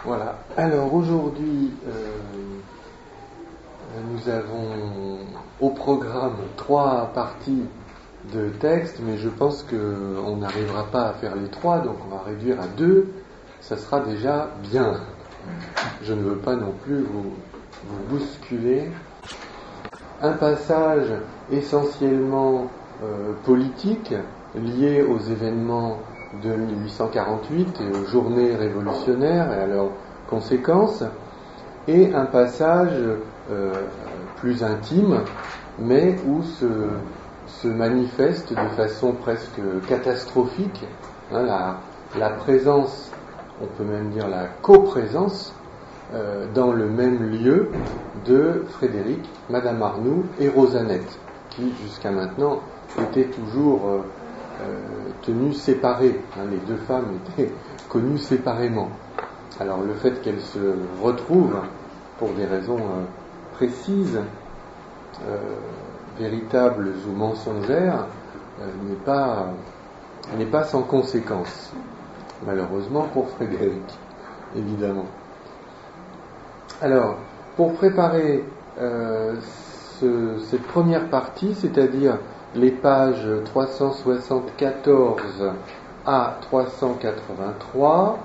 Voilà. Alors aujourd'hui, nous avons au programme 3 parties de texte, mais je pense qu'on n'arrivera pas à faire les 3, donc on va réduire à 2. Ça sera déjà bien. Je ne veux pas non plus vous bousculer. Un passage essentiellement politique, lié aux événements de 1848 et aux journées révolutionnaires et à leurs conséquences, et un passage plus intime, mais où se manifeste de façon presque catastrophique la présence, on peut même dire la coprésence, dans le même lieu de Frédéric, Madame Arnoux et Rosanette, qui jusqu'à maintenant étaient toujours tenues séparées. Les deux femmes étaient connues séparément. Alors le fait qu'elles se retrouvent pour des raisons précises, véritables ou mensongères, n'est pas sans conséquence, malheureusement pour Frédéric, évidemment. Alors, pour préparer cette première partie, c'est-à-dire les pages 374 à 383,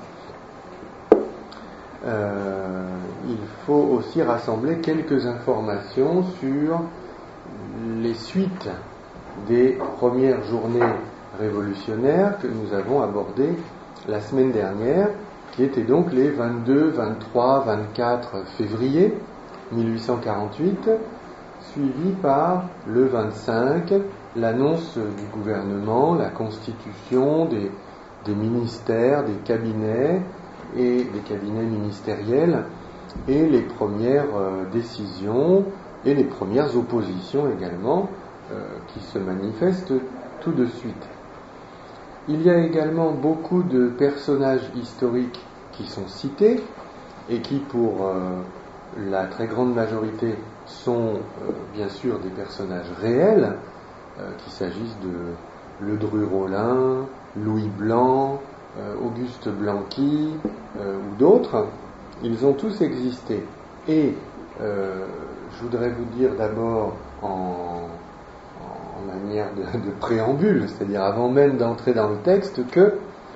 il faut aussi rassembler quelques informations sur les suites des premières journées révolutionnaires que nous avons abordées la semaine dernière, qui étaient donc les 22, 23, 24 février 1848, suivi par le 25, l'annonce du gouvernement, la constitution des ministères, des cabinets et des cabinets ministériels, et les premières décisions et les premières oppositions également qui se manifestent tout de suite. Il y a également beaucoup de personnages historiques qui sont cités et qui, pour la très grande majorité, sont bien sûr des personnages réels, qu'il s'agisse de Ledru-Rollin, Louis Blanc, Auguste Blanqui ou d'autres. Ils ont tous existé. Et je voudrais vous dire d'abord en manière de préambule, c'est-à-dire avant même d'entrer dans le texte, que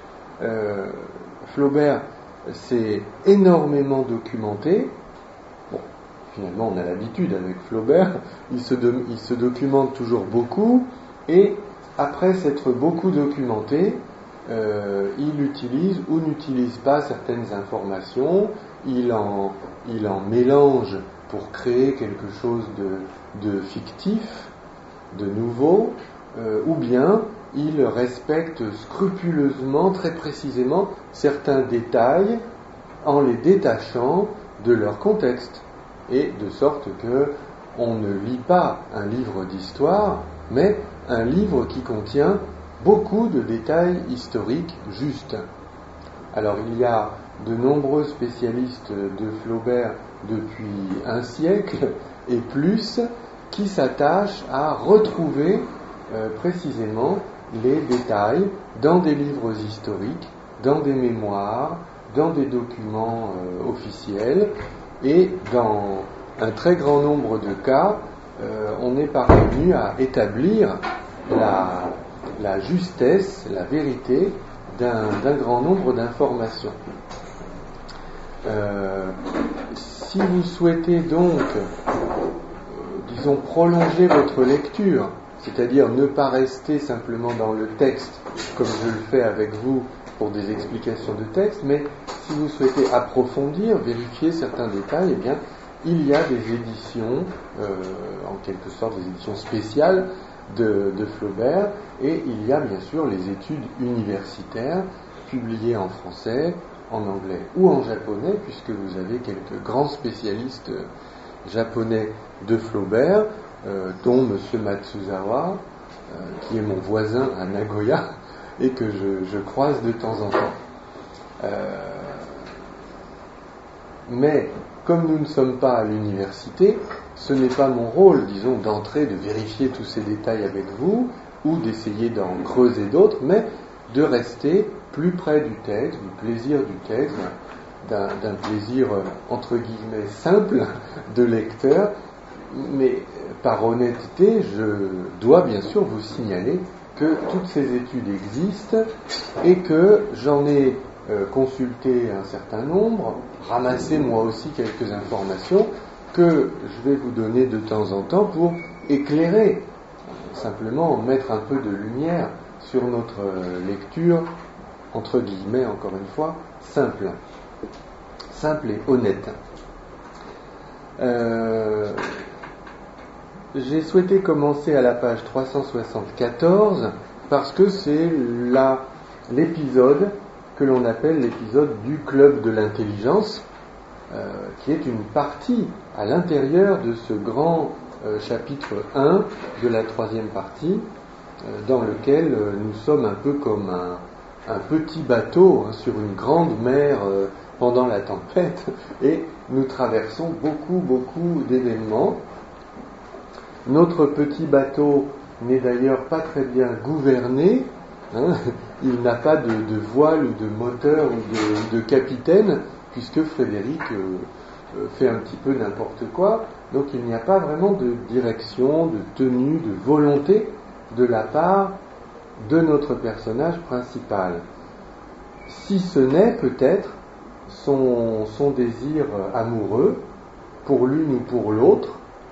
Flaubert s'est énormément documenté. Bon, finalement on a l'habitude avec Flaubert, il se documente toujours beaucoup, et après s'être beaucoup documenté, il utilise ou n'utilise pas certaines informations, il en mélange pour créer quelque chose de fictif, de nouveau, ou bien il respecte scrupuleusement, très précisément, certains détails en les détachant de leur contexte, et de sorte que on ne lit pas un livre d'histoire, mais un livre qui contient beaucoup de détails historiques justes. Alors il y a de nombreux spécialistes de Flaubert depuis un siècle et plus qui s'attachent à retrouver précisément les détails dans des livres historiques, dans des mémoires, dans des documents officiels, et dans un très grand nombre de cas, on est parvenu à établir la justesse, la vérité d'un grand nombre d'informations. Si vous souhaitez donc, disons, prolonger votre lecture, c'est-à-dire ne pas rester simplement dans le texte comme je le fais avec vous pour des explications de texte, mais si vous souhaitez approfondir, vérifier certains détails, eh bien, il y a des éditions, en quelque sorte des éditions spéciales de Flaubert, et il y a bien sûr les études universitaires publiées en français, en anglais ou en japonais, puisque vous avez quelques grands spécialistes japonais de Flaubert, dont M. Matsuzawa, qui est mon voisin à Nagoya et que je croise de temps en temps. Mais comme nous ne sommes pas à l'université, ce n'est pas mon rôle, disons, d'entrer, de vérifier tous ces détails avec vous, ou d'essayer d'en creuser d'autres, mais de rester plus près du texte, du plaisir du texte, d'un plaisir entre guillemets simple de lecteur, mais par honnêteté, je dois bien sûr vous signaler que toutes ces études existent et que j'en ai consulté un certain nombre, ramassé moi aussi quelques informations que je vais vous donner de temps en temps pour éclairer, simplement mettre un peu de lumière sur notre lecture, entre guillemets, encore une fois, simple et honnête. J'ai souhaité commencer à la page 374 parce que c'est l'épisode que l'on appelle l'épisode du club de l'intelligence, qui est une partie à l'intérieur de ce grand chapitre 1 de la troisième partie, dans lequel nous sommes un peu comme un petit bateau sur une grande mer pendant la tempête, et nous traversons beaucoup d'événements. Notre petit bateau n'est d'ailleurs pas très bien gouverné, il n'a pas de voile ou de moteur ou de capitaine, puisque Frédéric fait un petit peu n'importe quoi, donc il n'y a pas vraiment de direction, de tenue, de volonté de la part de notre personnage principal. Si ce n'est peut-être son désir amoureux, pour l'une ou pour l'autre,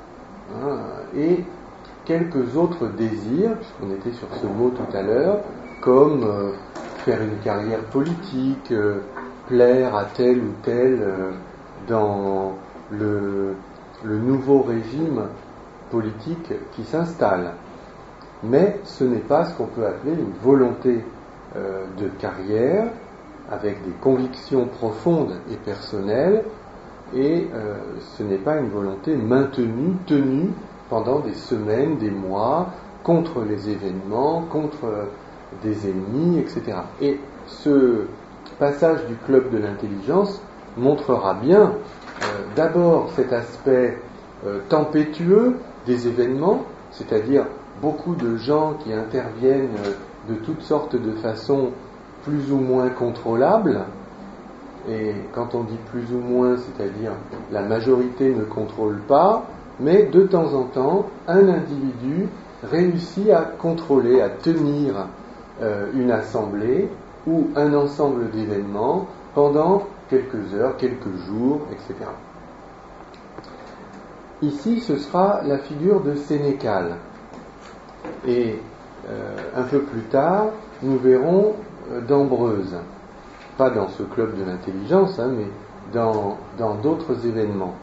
et quelques autres désirs, puisqu'on était sur ce mot tout à l'heure, comme faire une carrière politique, plaire à tel ou tel dans le nouveau régime politique qui s'installe. Mais ce n'est pas ce qu'on peut appeler une volonté de carrière, avec des convictions profondes et personnelles, et ce n'est pas une volonté maintenue, tenue pendant des semaines, des mois, contre les événements, contre des ennemis, etc. Et ce passage du club de l'intelligence montrera bien d'abord cet aspect tempétueux des événements, c'est-à-dire beaucoup de gens qui interviennent de toutes sortes de façons plus ou moins contrôlables, et quand on dit plus ou moins, c'est-à-dire la majorité ne contrôle pas, mais de temps en temps, un individu réussit à contrôler, à tenir une assemblée ou un ensemble d'événements pendant quelques heures, quelques jours, etc. Ici, ce sera la figure de Sénécal. Et un peu plus tard, nous verrons d'Ambreuse. Pas dans ce club de l'intelligence, mais dans d'autres événements.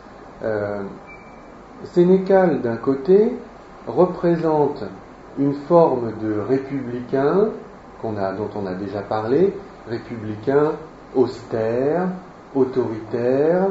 Sénécal, d'un côté, représente une forme de républicain dont on a déjà parlé, républicain austère, autoritaire,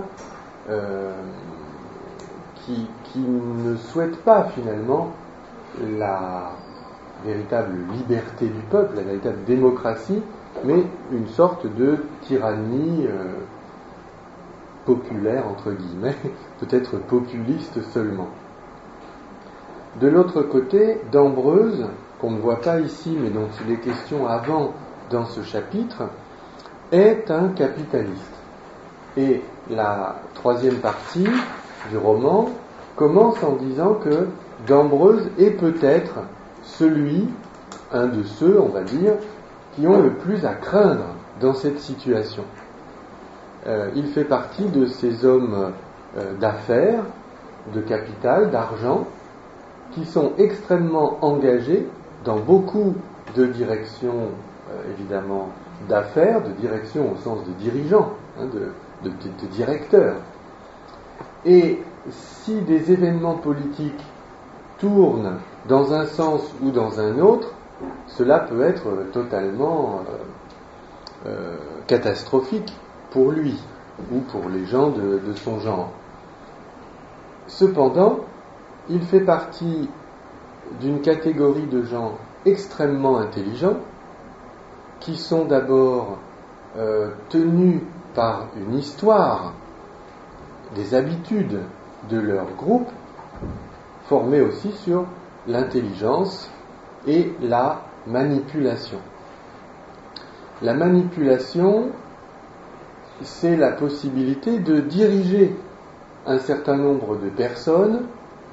qui ne souhaite pas finalement la véritable liberté du peuple, la véritable démocratie, mais une sorte de tyrannie populaire, entre guillemets, peut-être populiste seulement. De l'autre côté, d'Ambreuse, qu'on ne voit pas ici, mais dont il est question avant dans ce chapitre, est un capitaliste. Et la troisième partie du roman commence en disant que d'Ambreuse est peut-être un de ceux, on va dire, qui ont le plus à craindre dans cette situation. Il fait partie de ces hommes d'affaires, de capital, d'argent, qui sont extrêmement engagés dans beaucoup de directions, évidemment, d'affaires, de direction au sens de dirigeants, de directeurs. Et si des événements politiques tournent dans un sens ou dans un autre, cela peut être totalement catastrophique pour lui ou pour les gens de son genre. Cependant, il fait partie d'une catégorie de gens extrêmement intelligents qui sont d'abord tenus par une histoire, des habitudes de leur groupe, formés aussi sur l'intelligence et la manipulation. La manipulation c'est la possibilité de diriger un certain nombre de personnes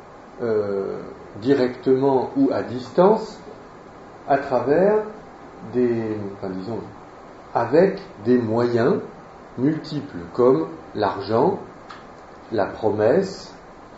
directement ou à distance à travers avec des moyens multiples comme l'argent, la promesse,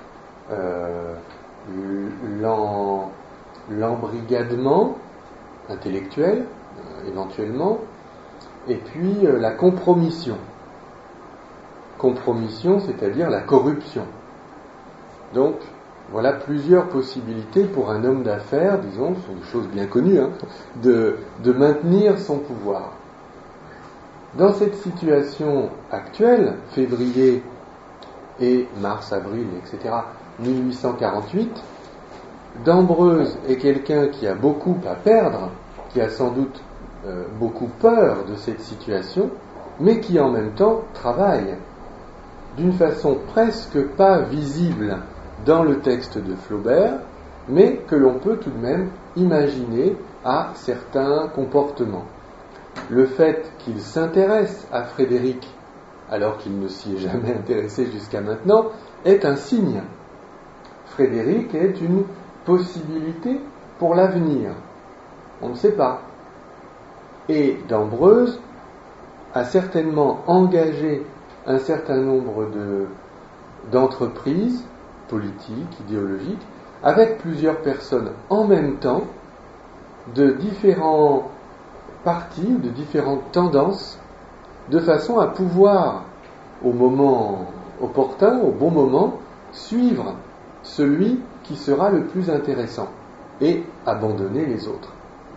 l'embrigadement intellectuel éventuellement, et puis la compromission. Compromission, c'est-à-dire la corruption. Donc, voilà plusieurs possibilités pour un homme d'affaires, disons, ce sont des choses bien connues, de maintenir son pouvoir. Dans cette situation actuelle, février et mars, avril, etc., 1848, D'Ambreuse est quelqu'un qui a beaucoup à perdre, qui a sans doute beaucoup peur de cette situation, mais qui en même temps travaille d'une façon presque pas visible dans le texte de Flaubert, mais que l'on peut tout de même imaginer à certains comportements. Le fait qu'il s'intéresse à Frédéric, alors qu'il ne s'y est jamais intéressé jusqu'à maintenant, est un signe. Frédéric est une possibilité pour l'avenir. On ne sait pas. Et D'Ambreuse a certainement engagé un certain nombre d'entreprises politiques, idéologiques, avec plusieurs personnes en même temps, de différents partis, de différentes tendances, de façon à pouvoir, au moment opportun, au bon moment, suivre celui qui sera le plus intéressant et abandonner les autres.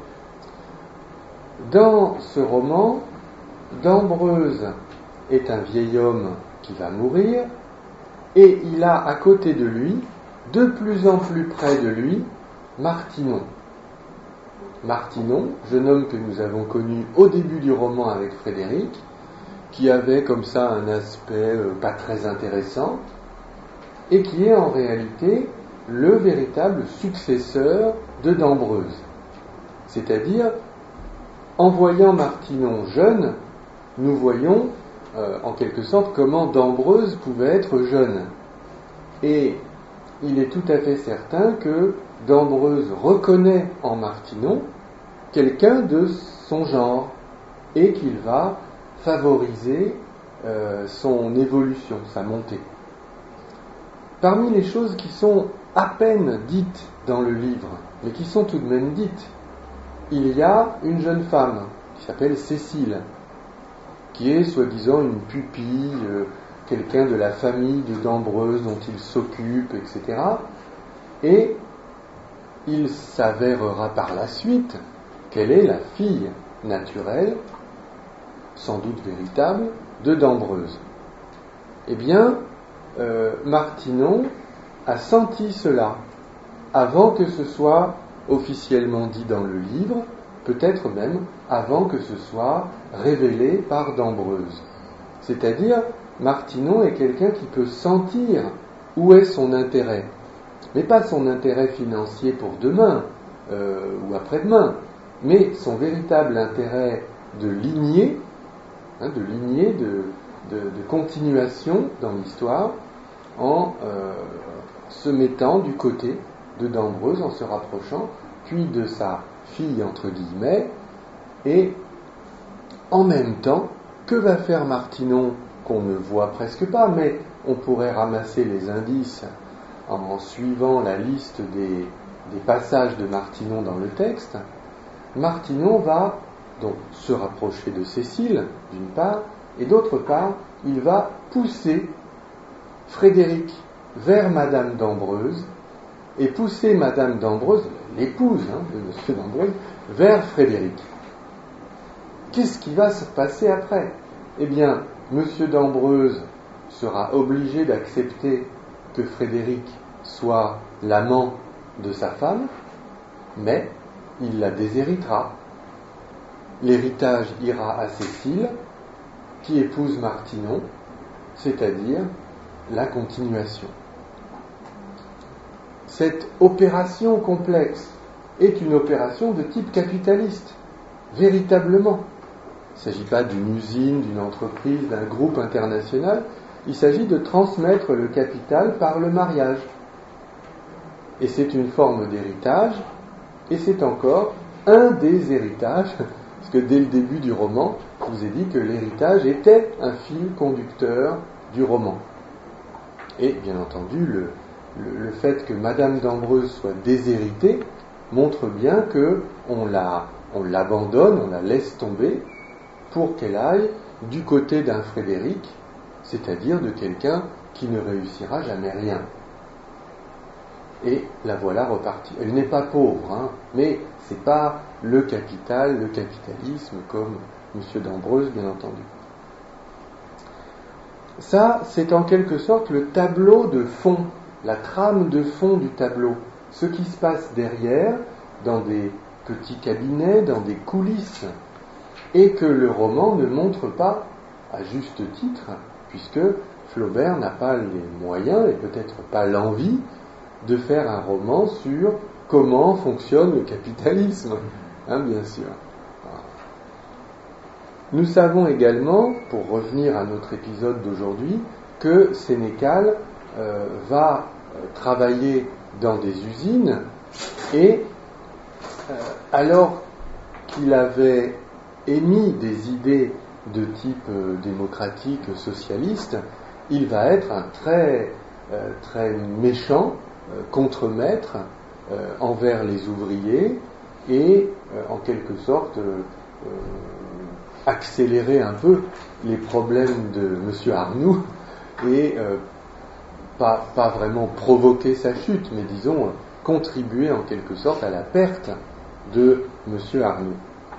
Dans ce roman, D'Ambreuse est un vieil homme qui va mourir, et il a à côté de lui, de plus en plus près de lui, Martinon. Martinon, jeune homme que nous avons connu au début du roman avec Frédéric, qui avait comme ça un aspect pas très intéressant, et qui est en réalité le véritable successeur de D'Ambreuse. C'est-à-dire, en voyant Martinon jeune, nous voyons en quelque sorte comment D'Ambreuse pouvait être jeune. Et il est tout à fait certain que D'Ambreuse reconnaît en Martinon quelqu'un de son genre et qu'il va favoriser son évolution, sa montée. Parmi les choses qui sont à peine dites dans le livre, mais qui sont tout de même dites, il y a une jeune femme qui s'appelle Cécile, qui est soi-disant une pupille, quelqu'un de la famille de D'Ambreuse dont il s'occupe, etc. Et il s'avérera par la suite qu'elle est la fille naturelle, sans doute véritable, de D'Ambreuse. Eh bien, Martinon a senti cela avant que ce soit officiellement dit dans le livre, peut-être même avant que ce soit révélé par D'Ambreuse. C'est-à-dire, Martinon est quelqu'un qui peut sentir où est son intérêt, mais pas son intérêt financier pour demain ou après-demain, mais son véritable intérêt de lignée, de continuation dans l'histoire, en se mettant du côté de D'Ambreuse, en se rapprochant, puis de sa fille, entre guillemets, et en même temps, que va faire Martinon, qu'on ne voit presque pas, mais on pourrait ramasser les indices en suivant la liste des passages de Martinon dans le texte. Martinon va donc se rapprocher de Cécile, d'une part, et d'autre part, il va pousser Frédéric vers Madame D'Ambreuse, et pousser Madame D'Ambreuse, l'épouse de Monsieur D'Ambreuse, vers Frédéric. Qu'est-ce qui va se passer après ? Eh bien, Monsieur D'Ambreuse sera obligé d'accepter que Frédéric soit l'amant de sa femme, mais il la déshéritera. L'héritage ira à Cécile, qui épouse Martinon, c'est-à-dire la continuation. Cette opération complexe est une opération de type capitaliste, véritablement. Il ne s'agit pas d'une usine, d'une entreprise, d'un groupe international. Il s'agit de transmettre le capital par le mariage. Et c'est une forme d'héritage, et c'est encore un des héritages, parce que dès le début du roman, je vous ai dit que l'héritage était un fil conducteur du roman. Et bien entendu, le fait que Madame d'Ambreuse soit déshéritée montre bien qu'on l'abandonne, on la laisse tomber pour qu'elle aille du côté d'un Frédéric, c'est-à-dire de quelqu'un qui ne réussira jamais rien. Et la voilà repartie. Elle n'est pas pauvre, mais c'est pas le capital, le capitalisme comme M. d'Ambreuse, bien entendu. Ça, c'est en quelque sorte le tableau de fond, la trame de fond du tableau. Ce qui se passe derrière, dans des petits cabinets, dans des coulisses, et que le roman ne montre pas à juste titre, puisque Flaubert n'a pas les moyens et peut-être pas l'envie de faire un roman sur comment fonctionne le capitalisme, bien sûr. Nous savons également, pour revenir à notre épisode d'aujourd'hui, que Sénécal va travailler dans des usines et alors qu'il avait émis des idées de type démocratique, socialiste, il va être un très méchant contremaître envers les ouvriers et en quelque sorte accélérer un peu les problèmes de M. Arnoux et pas vraiment provoquer sa chute, mais disons contribuer en quelque sorte à la perte de M. Arnoux.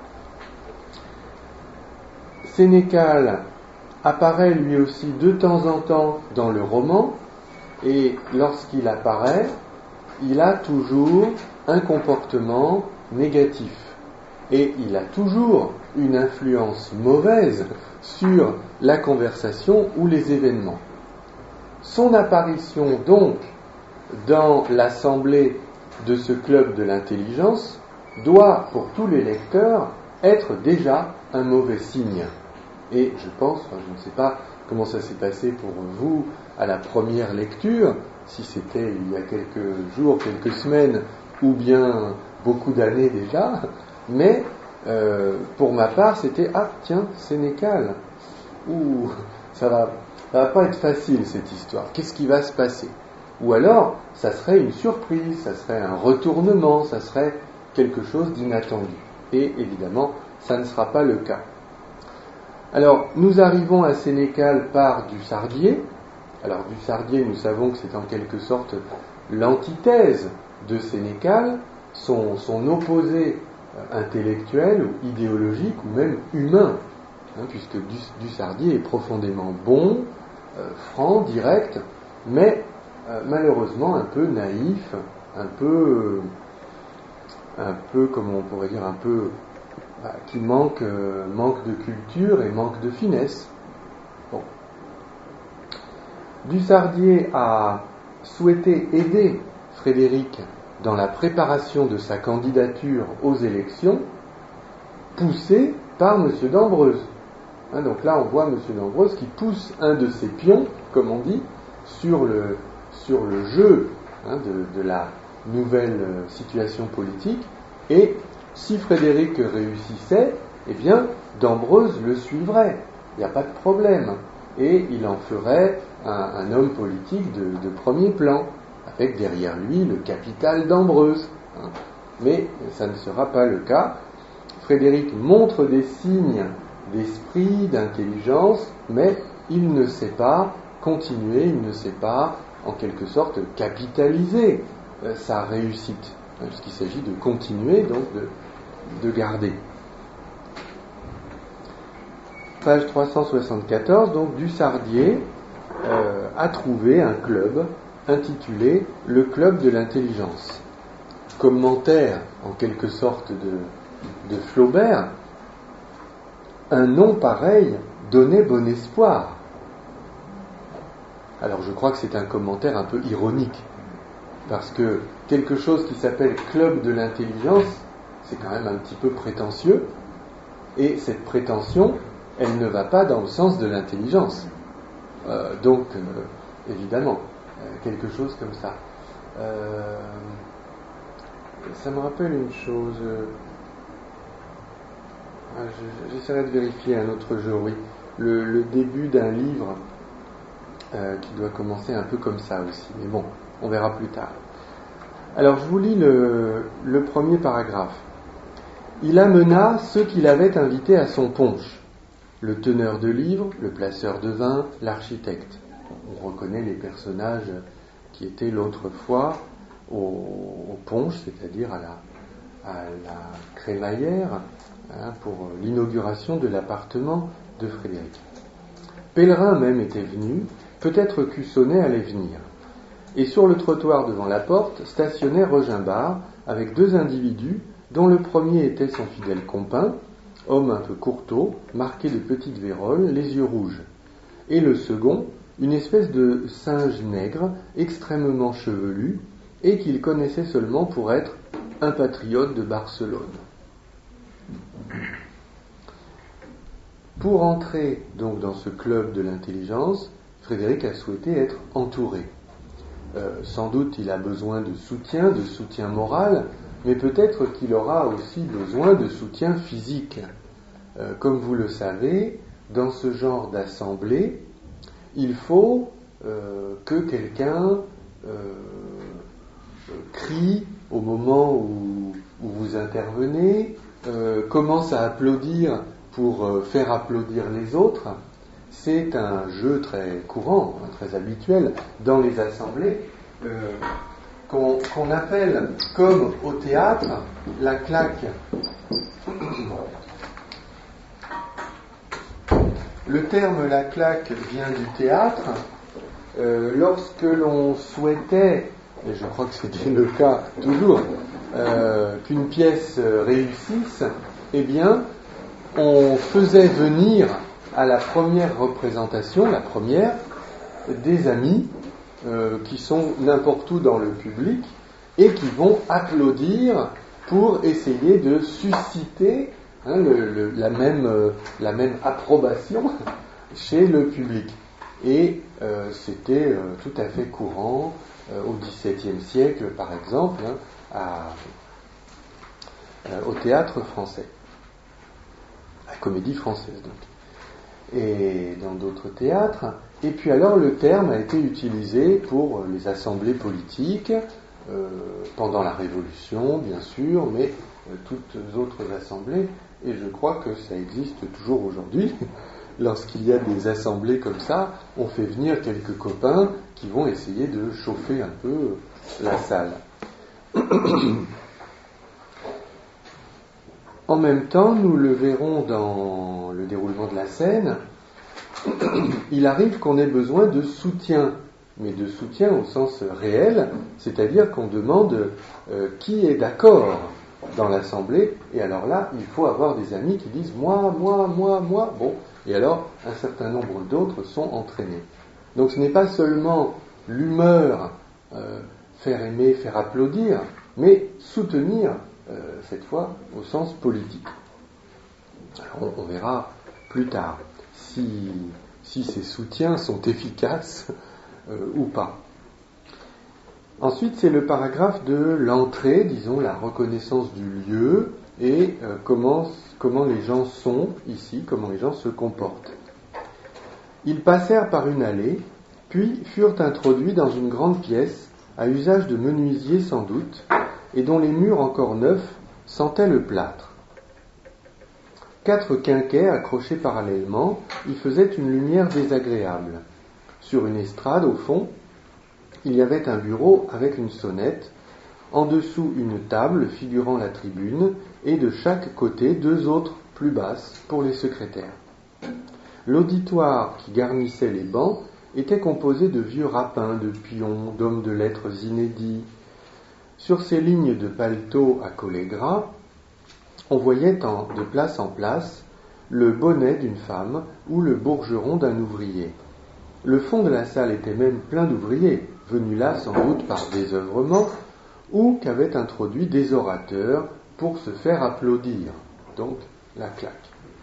Sénécal apparaît lui aussi de temps en temps dans le roman, et lorsqu'il apparaît, il a toujours un comportement négatif. Et il a toujours une influence mauvaise sur la conversation ou les événements. Son apparition donc dans l'assemblée de ce club de l'intelligence doit, pour tous les lecteurs, être déjà un mauvais signe. Et je pense, je ne sais pas comment ça s'est passé pour vous à la première lecture, si c'était il y a quelques jours, quelques semaines, ou bien beaucoup d'années déjà, mais pour ma part c'était « Ah tiens, Sénécal !» Ouh, ça va pas être facile cette histoire, qu'est-ce qui va se passer? Ou alors, ça serait une surprise, ça serait un retournement, ça serait quelque chose d'inattendu. Et évidemment, ça ne sera pas le cas. Alors, nous arrivons à Sénécal par Dussardier. Alors, Dussardier, nous savons que c'est en quelque sorte l'antithèse de Sénécal, son opposé intellectuel ou idéologique ou même humain, puisque Dussardier est profondément bon, franc, direct, mais malheureusement un peu naïf, un peu, comment on pourrait dire, un peu qui manque de culture et manque de finesse. Bon. Dussardier a souhaité aider Frédéric dans la préparation de sa candidature aux élections, poussé par M. d'Ambreuse. Donc là, on voit M. d'Ambreuse qui pousse un de ses pions, comme on dit, sur le jeu de la nouvelle situation politique, et si Frédéric réussissait, eh bien, d'Ambreuse le suivrait, il n'y a pas de problème, et il en ferait un homme politique de premier plan, avec derrière lui le capital d'Ambreuse. Mais ça ne sera pas le cas. Frédéric montre des signes d'esprit, d'intelligence, mais il ne sait pas continuer, il ne sait pas, en quelque sorte, capitaliser sa réussite, puisqu'il s'agit de continuer, donc de garder. Page 374, donc Dussardier a trouvé un club intitulé Le Club de l'Intelligence. Commentaire, en quelque sorte, de Flaubert, un nom pareil donnait bon espoir. Alors je crois que c'est un commentaire un peu ironique, parce que quelque chose qui s'appelle Club de l'Intelligence, c'est quand même un petit peu prétentieux, Et cette prétention, elle ne va pas dans le sens de l'intelligence. Donc, évidemment, quelque chose comme ça. Ça me rappelle une chose. J'essaierai de vérifier un autre jour, oui. Le début d'un livre qui doit commencer un peu comme ça aussi. Mais bon, on verra plus tard. Alors, je vous lis le premier paragraphe. Il amena ceux qu'il avait invités à son punch. Le teneur de livres, le placeur de vin, l'architecte. On reconnaît les personnages qui étaient l'autre fois au punch, c'est-à-dire à la crémaillère, pour l'inauguration de l'appartement de Frédéric. Pèlerin même était venu, peut-être Cussonnet allait venir. Et sur le trottoir devant la porte stationnait Rogimbard avec 2 individus dont le premier était son fidèle compagnon, homme un peu courteau, marqué de petites véroles, les yeux rouges. Et le second, une espèce de singe nègre, extrêmement chevelu, et qu'il connaissait seulement pour être un patriote de Barcelone. Pour entrer donc dans ce club de l'intelligence, Frédéric a souhaité être entouré. Sans doute il a besoin de soutien moral, mais peut-être qu'il aura aussi besoin de soutien physique. Comme vous le savez, dans ce genre d'assemblée, il faut que quelqu'un crie au moment où vous intervenez, commence à applaudir pour faire applaudir les autres. C'est un jeu très courant, très habituel dans les assemblées, qu'on appelle, comme au théâtre, la claque. Le terme la claque vient du théâtre. Lorsque l'on souhaitait, et je crois que c'était le cas toujours, qu'une pièce réussisse, eh bien, on faisait venir à la première représentation, des amis qui sont n'importe où dans le public et qui vont applaudir pour essayer de susciter la même approbation chez le public. Et c'était tout à fait courant au XVIIe siècle, par exemple, au théâtre français, à la Comédie Française donc, et dans d'autres théâtres. Et puis alors le terme a été utilisé pour les assemblées politiques, pendant la Révolution bien sûr, mais toutes autres assemblées, et je crois que ça existe toujours aujourd'hui. Lorsqu'il y a des assemblées comme ça, on fait venir quelques copains qui vont essayer de chauffer un peu la salle. En même temps, nous le verrons dans le déroulement de la scène, il arrive qu'on ait besoin de soutien, mais de soutien au sens réel, c'est-à-dire qu'on demande qui est d'accord dans l'assemblée, et alors là, il faut avoir des amis qui disent moi, bon, et alors un certain nombre d'autres sont entraînés. Donc ce n'est pas seulement l'humeur, faire aimer, faire applaudir, mais soutenir, cette fois, au sens politique. Alors on verra plus tard si ces soutiens sont efficaces ou pas. Ensuite, c'est le paragraphe de l'entrée, disons, la reconnaissance du lieu et comment les gens sont ici, comment les gens se comportent. Ils passèrent par une allée, puis furent introduits dans une grande pièce, à usage de menuisier sans doute, et dont les murs encore neufs sentaient le plâtre. 4 quinquets accrochés parallèlement y faisaient une lumière désagréable. Sur une estrade, au fond, il y avait un bureau avec une sonnette, en dessous une table figurant la tribune, et de chaque côté 2 autres plus basses pour les secrétaires. L'auditoire qui garnissait les bancs était composé de vieux rapins, de pions, d'hommes de lettres inédits. Sur ces lignes de paletot à collet gras, on voyait de place en place le bonnet d'une femme ou le bourgeron d'un ouvrier. Le fond de la salle était même plein d'ouvriers, venus là sans doute par désœuvrement, ou qu'avaient introduit des orateurs pour se faire applaudir, donc la claque.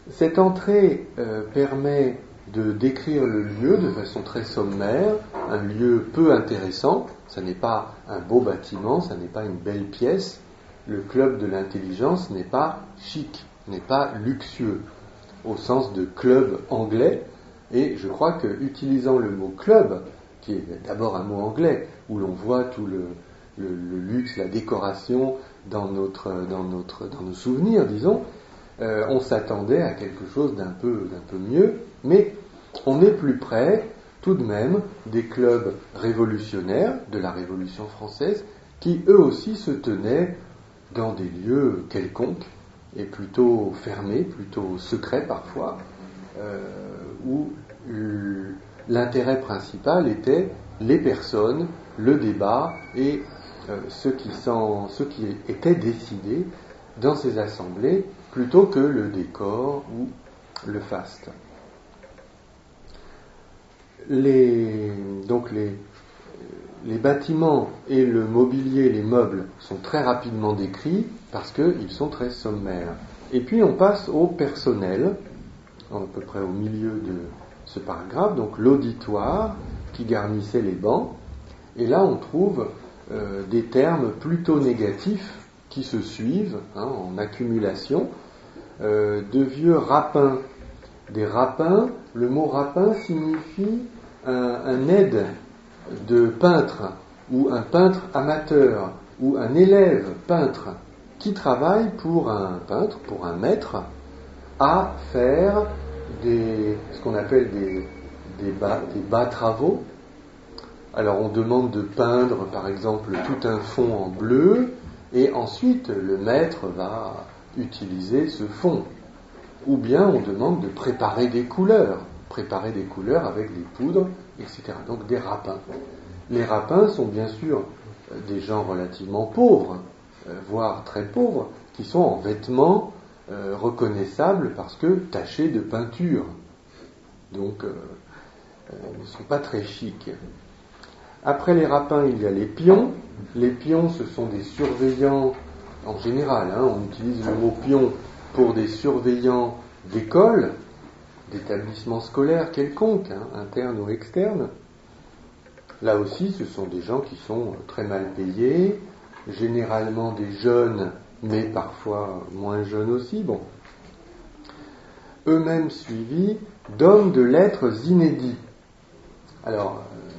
Cette entrée permet de décrire le lieu de façon très sommaire, un lieu peu intéressant, ça n'est pas un beau bâtiment, ça n'est pas une belle pièce, le club de l'intelligence n'est pas chic, n'est pas luxueux, au sens de club anglais, et je crois que utilisant le mot club, qui est d'abord un mot anglais, où l'on voit tout le luxe, la décoration dans nos souvenirs, disons, on s'attendait à quelque chose d'un peu mieux, mais on est plus près tout de même des clubs révolutionnaires de la Révolution française qui eux aussi se tenaient dans des lieux quelconques et plutôt fermés, plutôt secrets parfois, où l'intérêt principal était les personnes, le débat et ce qui était décidé dans ces assemblées plutôt que le décor ou le faste. Les bâtiments et le mobilier, les meubles sont très rapidement décrits parce qu'ils sont très sommaires. Et puis on passe au personnel, à peu près au milieu de ce paragraphe, donc l'auditoire qui garnissait les bancs. Et là on trouve des termes plutôt négatifs qui se suivent en accumulation, de vieux rapins. Des rapins, le mot rapin signifie un aide de peintre, ou un peintre amateur, ou un élève peintre, qui travaille pour un peintre, pour un maître, à faire ce qu'on appelle des bas travaux. Alors on demande de peindre par exemple tout un fond en bleu, et ensuite le maître va utiliser ce fond. Ou bien on demande de préparer des couleurs avec des poudres, etc. Donc des rapins. Les rapins sont bien sûr des gens relativement pauvres, voire très pauvres, qui sont en vêtements reconnaissables parce que tachés de peinture. Donc ils ne sont pas très chics. Après les rapins, il y a les pions. Les pions, ce sont des surveillants, en général, on utilise le mot pion pour des surveillants d'école, d'établissements scolaires quelconques, internes ou externes. Là aussi, ce sont des gens qui sont très mal payés, généralement des jeunes, mais parfois moins jeunes aussi. Bon. Eux-mêmes suivis d'hommes de lettres inédits. Alors,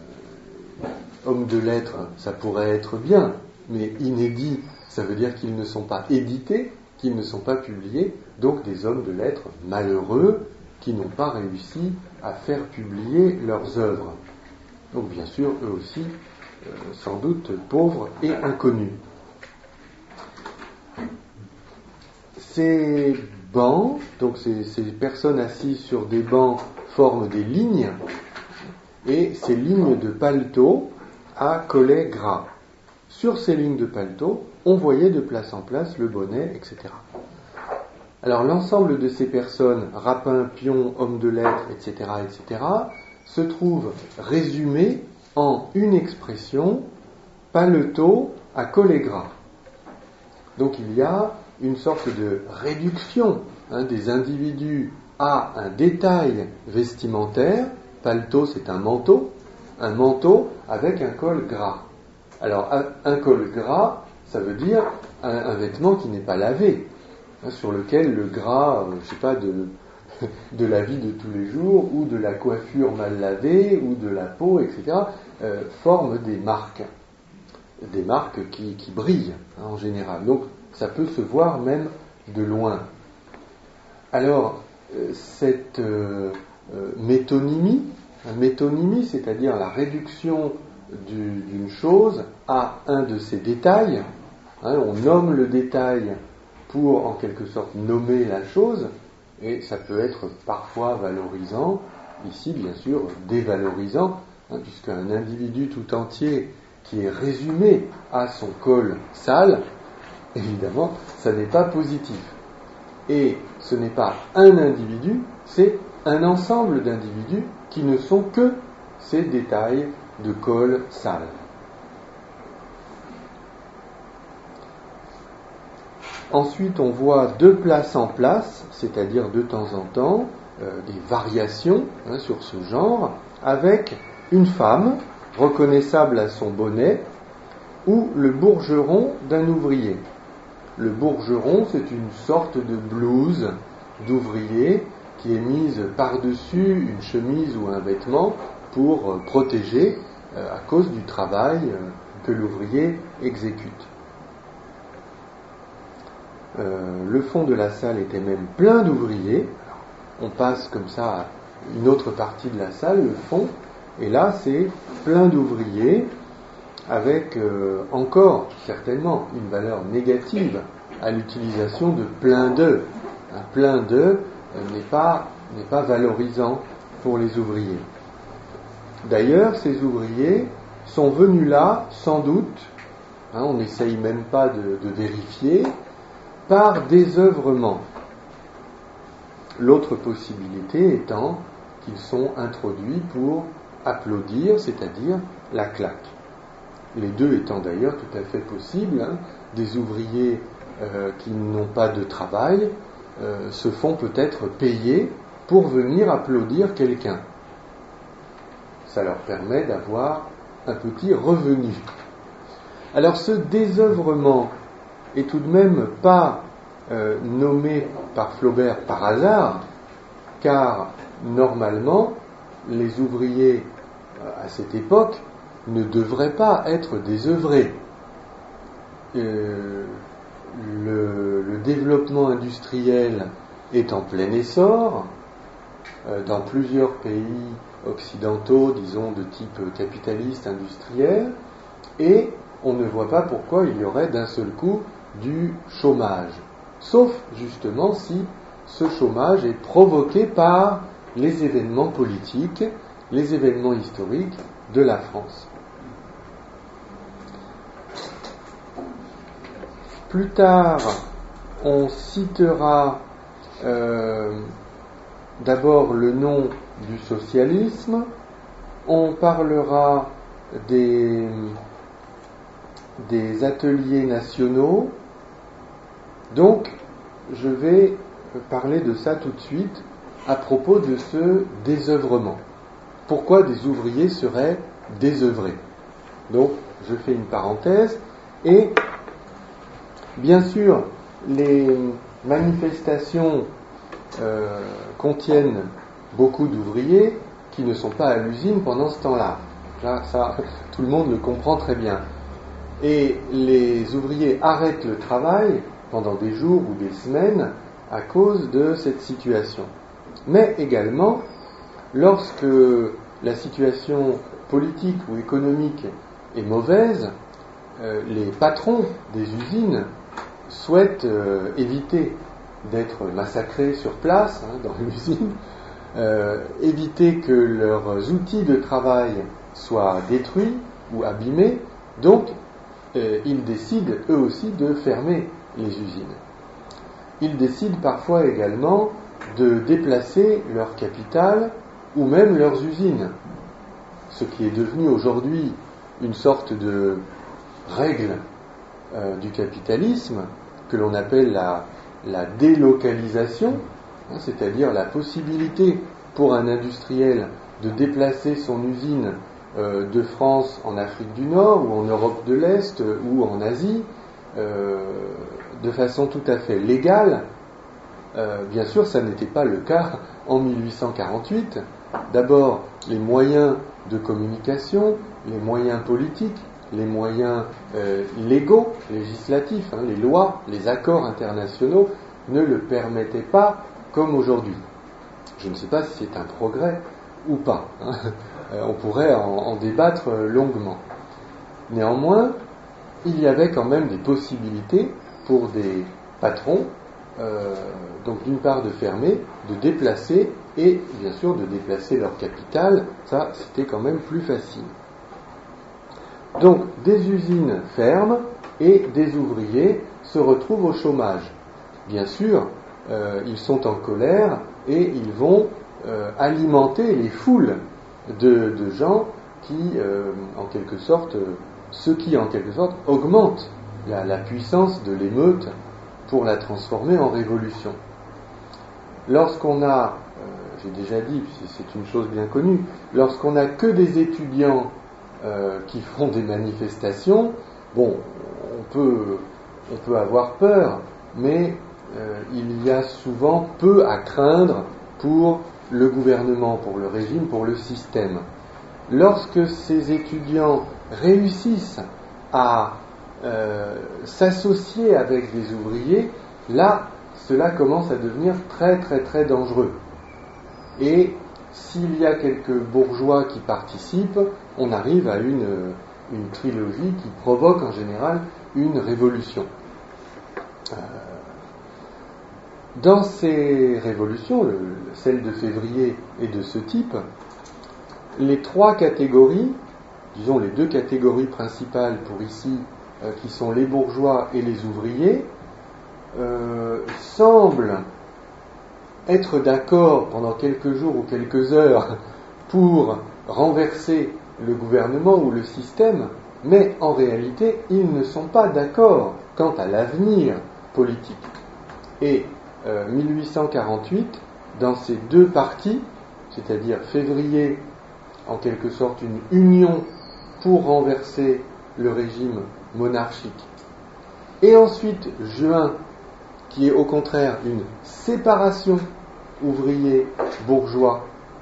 hommes de lettres, ça pourrait être bien, mais inédits, ça veut dire qu'ils ne sont pas édités, qu'ils ne sont pas publiés, donc des hommes de lettres malheureux qui n'ont pas réussi à faire publier leurs œuvres. Donc bien sûr, eux aussi, sans doute pauvres et inconnus. Ces bancs, donc ces personnes assises sur des bancs forment des lignes, et ces lignes de paletot à collet gras. Sur ces lignes de paletot, on voyait de place en place le bonnet, etc. Alors l'ensemble de ces personnes, rapins, pions, hommes de lettres, etc., se trouve résumé en une expression, paletot à collet gras. Donc il y a une sorte de réduction des individus à un détail vestimentaire. Paletot, c'est un manteau avec un col gras. Alors un col gras, ça veut dire un vêtement qui n'est pas lavé, sur lequel le gras, de la vie de tous les jours, ou de la coiffure mal lavée, ou de la peau, etc., forme des marques qui brillent en général. Donc ça peut se voir même de loin. Alors cette métonymie, c'est-à-dire la réduction d'une chose à un de ses détails, on nomme le détail pour en quelque sorte nommer la chose, et ça peut être parfois valorisant, ici bien sûr dévalorisant, puisqu'un individu tout entier qui est résumé à son col sale, évidemment, ça n'est pas positif. Et ce n'est pas un individu, c'est un ensemble d'individus qui ne sont que ces détails de col sale. Ensuite, on voit de place en place, c'est-à-dire de temps en temps, des variations sur ce genre, avec une femme reconnaissable à son bonnet, ou le bourgeron d'un ouvrier. Le bourgeron, c'est une sorte de blouse d'ouvrier qui est mise par-dessus une chemise ou un vêtement pour protéger à cause du travail que l'ouvrier exécute. Le fond de la salle était même plein d'ouvriers. On passe comme ça à une autre partie de la salle, le fond, et là c'est plein d'ouvriers avec encore certainement une valeur négative à l'utilisation de plein de. Un plein de n'est pas valorisant pour les ouvriers. D'ailleurs, ces ouvriers sont venus là, sans doute, on n'essaye même pas de vérifier, par désœuvrement. L'autre possibilité étant qu'ils sont introduits pour applaudir, c'est-à-dire la claque. Les deux étant d'ailleurs tout à fait possibles, des ouvriers qui n'ont pas de travail se font peut-être payer pour venir applaudir quelqu'un. Ça leur permet d'avoir un petit revenu. Alors ce désœuvrement est tout de même pas nommé par Flaubert par hasard, car normalement les ouvriers à cette époque ne devraient pas être désœuvrés. Le développement industriel est en plein essor dans plusieurs pays occidentaux, disons de type capitaliste industriel, et on ne voit pas pourquoi il y aurait d'un seul coup du chômage, sauf justement si ce chômage est provoqué par les événements politiques, les événements historiques de la France. Plus tard, on citera d'abord le nom du socialisme, on parlera des ateliers nationaux. Donc, je vais parler de ça tout de suite à propos de ce désœuvrement. Pourquoi des ouvriers seraient désœuvrés? Donc, je fais une parenthèse et bien sûr, les manifestations contiennent beaucoup d'ouvriers qui ne sont pas à l'usine pendant ce temps-là. Là, ça, tout le monde le comprend très bien. Et les ouvriers arrêtent le travail pendant des jours ou des semaines à cause de cette situation. Mais également, lorsque la situation politique ou économique est mauvaise, les patrons des usines souhaitent éviter d'être massacrés sur place, dans l'usine, éviter que leurs outils de travail soient détruits ou abîmés, donc ils décident eux aussi de fermer les usines. Ils décident parfois également de déplacer leur capital ou même leurs usines, ce qui est devenu aujourd'hui une sorte de règle du capitalisme que l'on appelle la délocalisation, c'est-à-dire la possibilité pour un industriel de déplacer son usine de France en Afrique du Nord ou en Europe de l'Est ou en Asie de façon tout à fait légale. Bien sûr, ça n'était pas le cas en 1848. D'abord, les moyens de communication, les moyens politiques, les moyens légaux, législatifs, les lois, les accords internationaux ne le permettaient pas comme aujourd'hui. Je ne sais pas si c'est un progrès ou pas. On pourrait en débattre longuement. Néanmoins, il y avait quand même des possibilités pour des patrons, donc d'une part de fermer, de déplacer et bien sûr de déplacer leur capital. Ça, c'était quand même plus facile. Donc, des usines ferment et des ouvriers se retrouvent au chômage. Bien sûr, ils sont en colère et ils vont alimenter les foules de gens qui, en quelque sorte, augmentent la puissance de l'émeute pour la transformer en révolution. Lorsqu'on a, j'ai déjà dit, c'est une chose bien connue, lorsqu'on n'a que des étudiants qui font des manifestations, bon, on peut avoir peur, mais il y a souvent peu à craindre pour le gouvernement, pour le régime, pour le système. Lorsque ces étudiants réussissent à s'associer avec des ouvriers, là, cela commence à devenir très très très dangereux. Et s'il y a quelques bourgeois qui participent, on arrive à une trilogie qui provoque en général une révolution. Dans ces révolutions, celle de février est de ce type, les trois catégories, disons les deux catégories principales pour ici, qui sont les bourgeois et les ouvriers, semblent être d'accord pendant quelques jours ou quelques heures pour renverser le gouvernement ou le système, mais en réalité, ils ne sont pas d'accord quant à l'avenir politique. Et 1848, dans ces deux parties, c'est-à-dire février, en quelque sorte une union pour renverser le régime monarchique, et ensuite juin, qui est au contraire une séparation ouvriers-bourgeois,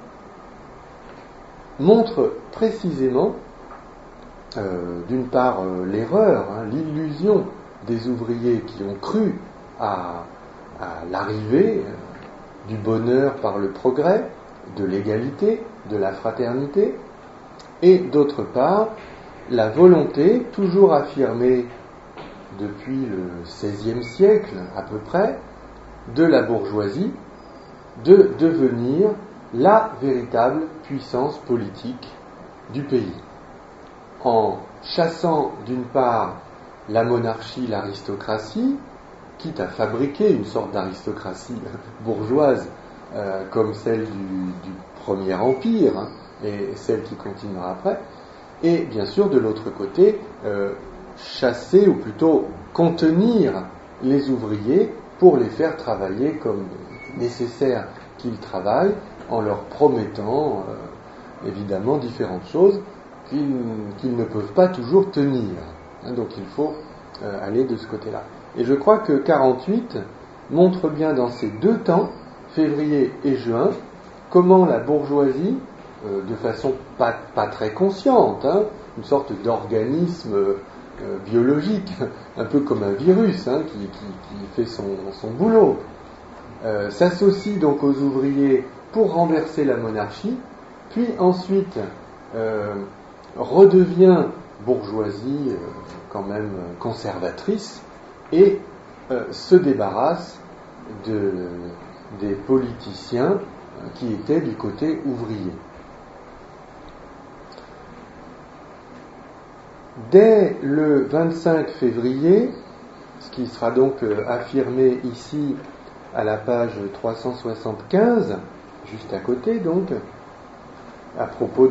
montre précisément, d'une part, l'erreur, l'illusion des ouvriers qui ont cru à l'arrivée du bonheur par le progrès, de l'égalité, de la fraternité, et d'autre part, la volonté, toujours affirmée depuis le XVIe siècle à peu près, de la bourgeoisie, de devenir la véritable puissance politique du pays. En chassant d'une part la monarchie, l'aristocratie, quitte à fabriquer une sorte d'aristocratie bourgeoise comme celle du Premier Empire, et celle qui continuera après, et bien sûr de l'autre côté, chasser ou plutôt contenir les ouvriers pour les faire travailler comme nécessaire qu'ils travaillent, en leur promettant évidemment différentes choses qu'ils ne peuvent pas toujours tenir. Donc il faut aller de ce côté-là. Et je crois que 48 montre bien dans ces deux temps, février et juin, comment la bourgeoisie, de façon pas très consciente, une sorte d'organisme biologique, un peu comme un virus qui fait son boulot, s'associe donc aux ouvriers pour renverser la monarchie, puis ensuite redevient bourgeoisie quand même conservatrice et se débarrasse des politiciens qui étaient du côté ouvrier. Dès le 25 février, ce qui sera donc affirmé ici à la page 375, juste à côté donc, à propos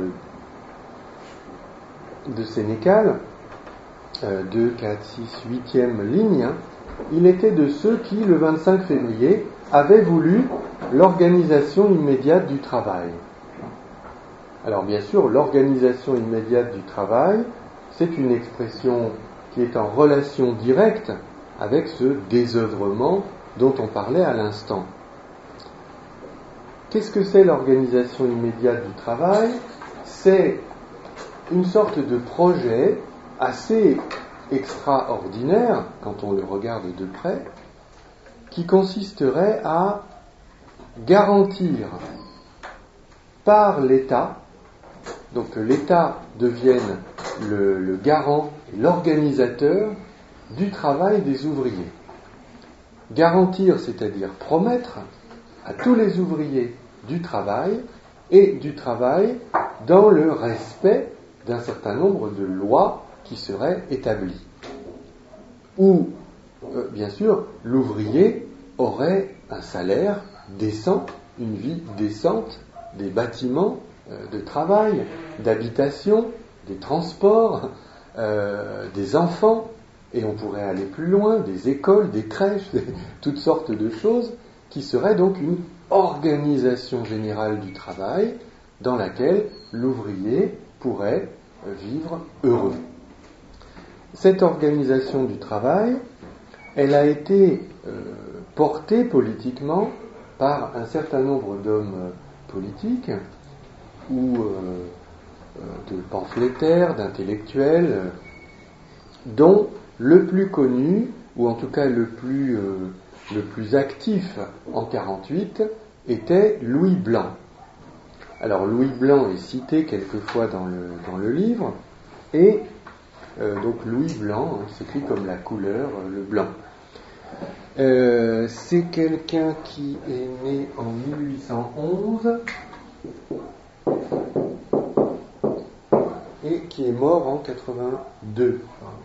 de Sénécal, 2, 4, 6, 8e ligne, il était de ceux qui, le 25 février, avaient voulu l'organisation immédiate du travail. Alors bien sûr, l'organisation immédiate du travail, c'est une expression qui est en relation directe avec ce désœuvrement dont on parlait à l'instant. Qu'est-ce que c'est l'organisation immédiate du travail ? C'est une sorte de projet assez extraordinaire, quand on le regarde de près, qui consisterait à garantir par l'État, donc que l'État devienne le garant et l'organisateur du travail des ouvriers. Garantir, c'est-à-dire promettre à tous les ouvriers du travail, et du travail dans le respect d'un certain nombre de lois qui seraient établies. Où, bien sûr, l'ouvrier aurait un salaire décent, une vie décente, des bâtiments de travail, d'habitation, des transports, des enfants, Et on pourrait aller plus loin, des écoles, des crèches, toutes sortes de choses, qui seraient donc une organisation générale du travail dans laquelle l'ouvrier pourrait vivre heureux. Cette organisation du travail, elle a été portée politiquement par un certain nombre d'hommes politiques ou de pamphlétaires, d'intellectuels, dont le plus connu, ou en tout cas le plus actif en 1948, était Louis Blanc. Alors Louis Blanc est cité quelquefois dans le livre, et donc Louis Blanc, s'écrit comme la couleur, le blanc. C'est quelqu'un qui est né en 1811 et qui est mort en 1882.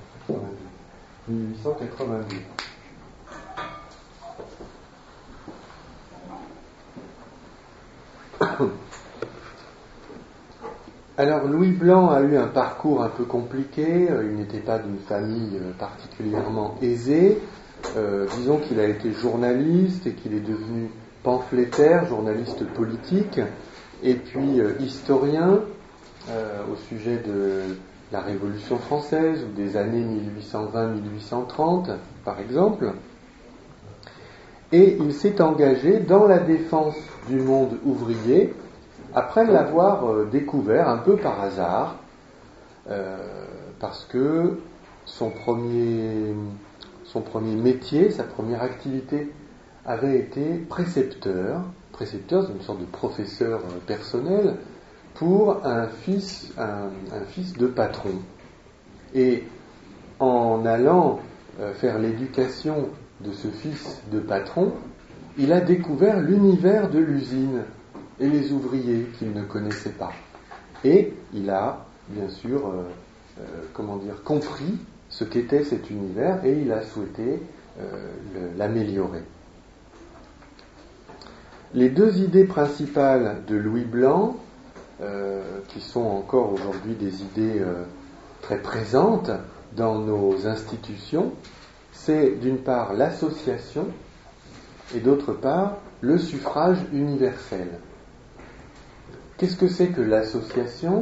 Alors Louis Blanc a eu un parcours un peu compliqué, il n'était pas d'une famille particulièrement aisée, disons qu'il a été journaliste et qu'il est devenu pamphlétaire, journaliste politique, et puis historien au sujet de la Révolution française ou des années 1820-1830 par exemple, et il s'est engagé dans la défense du monde ouvrier après l'avoir découvert un peu par hasard, parce que son premier métier, sa première activité avait été précepteur, c'est une sorte de professeur personnel pour un fils de patron. Et en allant faire l'éducation de ce fils de patron, il a découvert l'univers de l'usine et les ouvriers qu'il ne connaissait pas. Et il a, bien sûr, compris ce qu'était cet univers et il a souhaité l'améliorer. Les deux idées principales de Louis Blanc, qui sont encore aujourd'hui des idées très présentes dans nos institutions, c'est d'une part l'association et d'autre part le suffrage universel. Qu'est-ce que c'est que l'association ?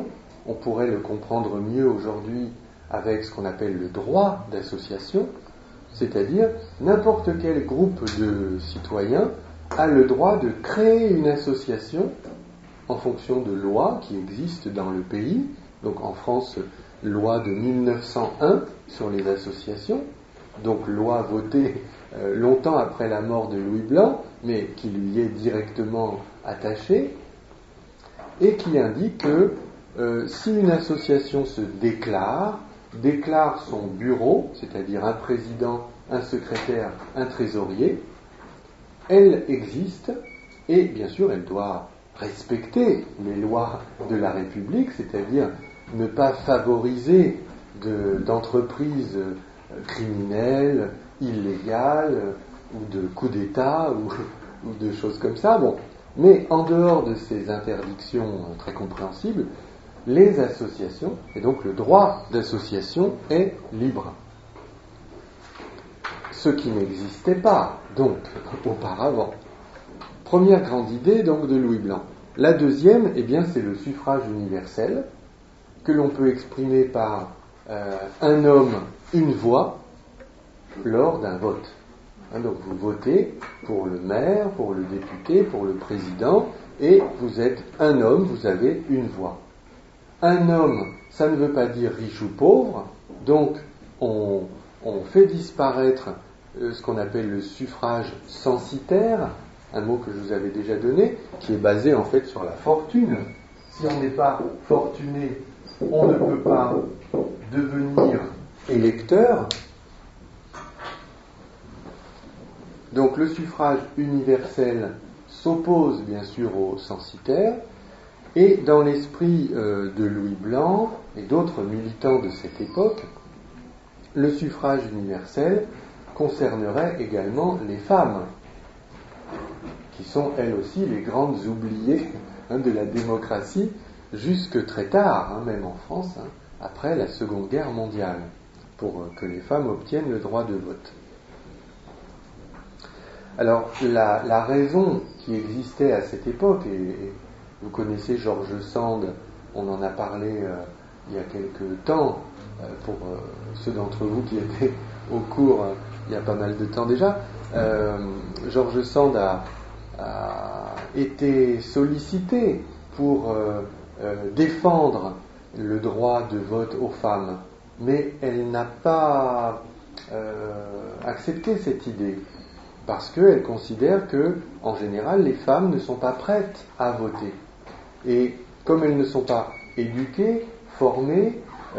On pourrait le comprendre mieux aujourd'hui avec ce qu'on appelle le droit d'association, c'est-à-dire n'importe quel groupe de citoyens a le droit de créer une association en fonction de lois qui existent dans le pays. Donc en France, loi de 1901 sur les associations, donc loi votée longtemps après la mort de Louis Blanc, mais qui lui est directement attachée, et qui indique que si une association se déclare son bureau, c'est-à-dire un président, un secrétaire, un trésorier, elle existe et bien sûr elle doit respecter les lois de la République, c'est-à-dire ne pas favoriser d'entreprises criminelles, illégales ou de coups d'État ou de choses comme ça. Bon. Mais en dehors de ces interdictions très compréhensibles, les associations, et donc le droit d'association, est libre. Ce qui n'existait pas, donc, auparavant. Première grande idée, donc, de Louis Blanc. La deuxième, eh bien, c'est le suffrage universel, que l'on peut exprimer par un homme, une voix, lors d'un vote. Donc vous votez pour le maire, pour le député, pour le président, et vous êtes un homme, vous avez une voix. Un homme, ça ne veut pas dire riche ou pauvre, donc on fait disparaître ce qu'on appelle le suffrage censitaire, un mot que je vous avais déjà donné, qui est basé en fait sur la fortune. Si on n'est pas fortuné, on ne peut pas devenir électeur. Donc le suffrage universel s'oppose bien sûr au censitaire, et dans l'esprit de Louis Blanc et d'autres militants de cette époque, le suffrage universel concernerait également les femmes, qui sont elles aussi les grandes oubliées de la démocratie jusque très tard, même en France, après la Seconde Guerre mondiale. Il pour que les femmes obtiennent le droit de vote. Alors, la raison qui existait à cette époque, et vous connaissez George Sand, on en a parlé il y a quelque temps, pour ceux d'entre vous qui étaient au cours il y a pas mal de temps déjà, George Sand a été sollicité pour défendre le droit de vote aux femmes, mais elle n'a pas accepté cette idée, parce qu'elle considère que, en général, les femmes ne sont pas prêtes à voter. Et comme elles ne sont pas éduquées, formées,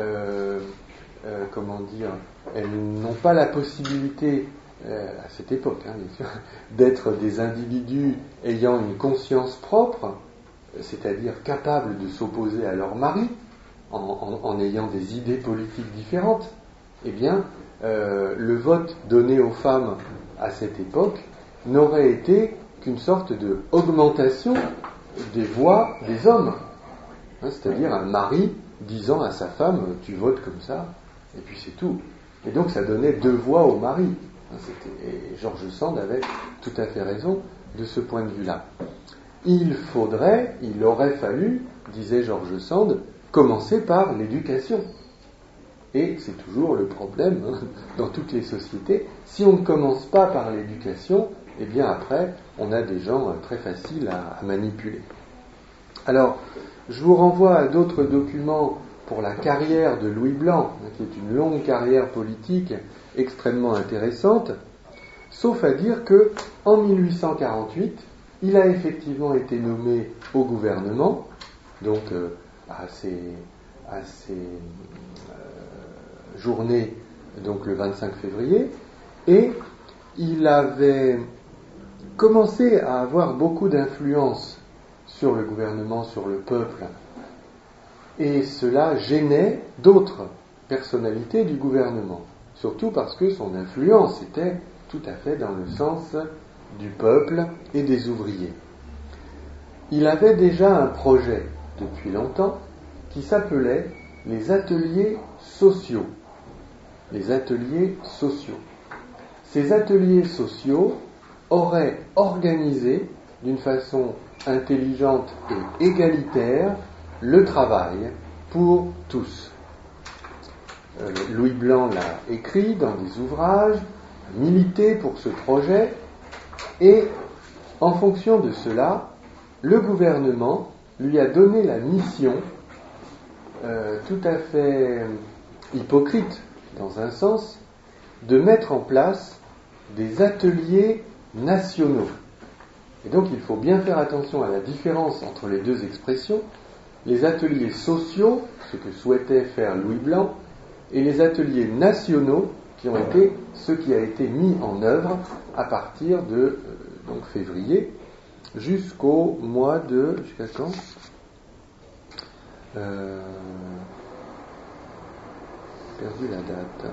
elles n'ont pas la possibilité, à cette époque, bien sûr, d'être des individus ayant une conscience propre, c'est-à-dire capables de s'opposer à leur mari, en ayant des idées politiques différentes. Eh bien, le vote donné aux femmes à cette époque n'aurait été qu'une sorte de augmentation des voix des hommes, c'est-à-dire un mari disant à sa femme tu votes comme ça et puis c'est tout, et donc ça donnait 2 voix au mari, et George Sand avait tout à fait raison de ce point de vue-là. Il aurait fallu, disait George Sand, commencer par l'éducation. Et c'est toujours le problème dans toutes les sociétés. Si on ne commence pas par l'éducation, eh bien après, on a des gens très faciles à manipuler. Alors, je vous renvoie à d'autres documents pour la carrière de Louis Blanc, qui est une longue carrière politique extrêmement intéressante, sauf à dire que en 1848, il a effectivement été nommé au gouvernement, donc à ces journée, donc le 25 février, et il avait commencé à avoir beaucoup d'influence sur le gouvernement, sur le peuple, et cela gênait d'autres personnalités du gouvernement, surtout parce que son influence était tout à fait dans le sens du peuple et des ouvriers. Il avait déjà un projet depuis longtemps qui s'appelait les ateliers sociaux. Les ateliers sociaux. Ces ateliers sociaux auraient organisé d'une façon intelligente et égalitaire le travail pour tous. Louis Blanc l'a écrit dans des ouvrages, milité pour ce projet, et en fonction de cela, le gouvernement lui a donné la mission tout à fait hypocrite, dans un sens, de mettre en place des ateliers nationaux. Et donc il faut bien faire attention à la différence entre les deux expressions, les ateliers sociaux, ce que souhaitait faire Louis Blanc, et les ateliers nationaux, qui ont été ce qui a été mis en œuvre à partir de donc février jusqu'au mois de... jusqu'à quand perdu la date.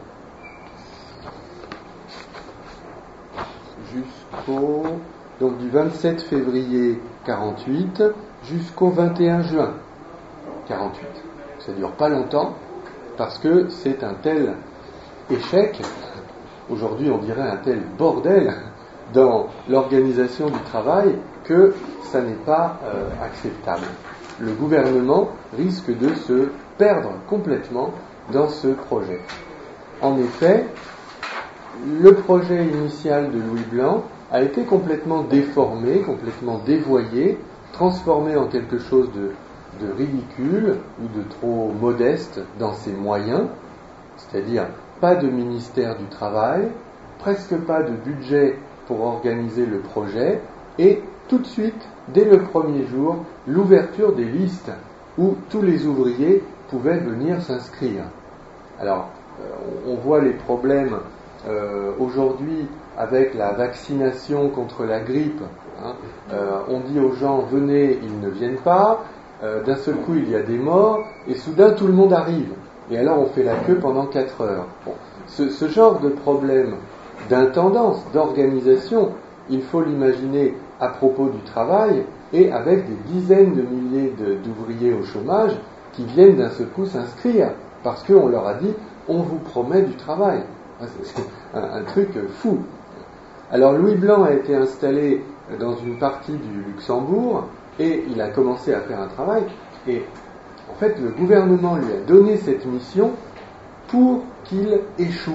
Donc du 27 février 48 jusqu'au 21 juin 48. Ça dure pas longtemps parce que c'est un tel échec, aujourd'hui on dirait un tel bordel dans l'organisation du travail que ça n'est pas acceptable. Le gouvernement risque de se perdre complètement dans ce projet. En effet, le projet initial de Louis Blanc a été complètement déformé, complètement dévoyé, transformé en quelque chose de ridicule ou de trop modeste dans ses moyens, c'est-à-dire pas de ministère du travail, presque pas de budget pour organiser le projet, et tout de suite, dès le premier jour, l'ouverture des listes où tous les ouvriers pouvaient venir s'inscrire. Alors, on voit les problèmes aujourd'hui avec la vaccination contre la grippe. On dit aux gens, venez, ils ne viennent pas. D'un seul coup, il y a des morts, et soudain, tout le monde arrive. Et alors, on fait la queue pendant 4 heures. Bon, ce genre de problème d'intendance, d'organisation, il faut l'imaginer à propos du travail, et avec des dizaines de milliers d'ouvriers au chômage qui viennent d'un seul coup s'inscrire, parce qu'on leur a dit on vous promet du travail. C'est un truc fou. Alors Louis Blanc a été installé dans une partie du Luxembourg et il a commencé à faire un travail. Et en fait, le gouvernement lui a donné cette mission pour qu'il échoue.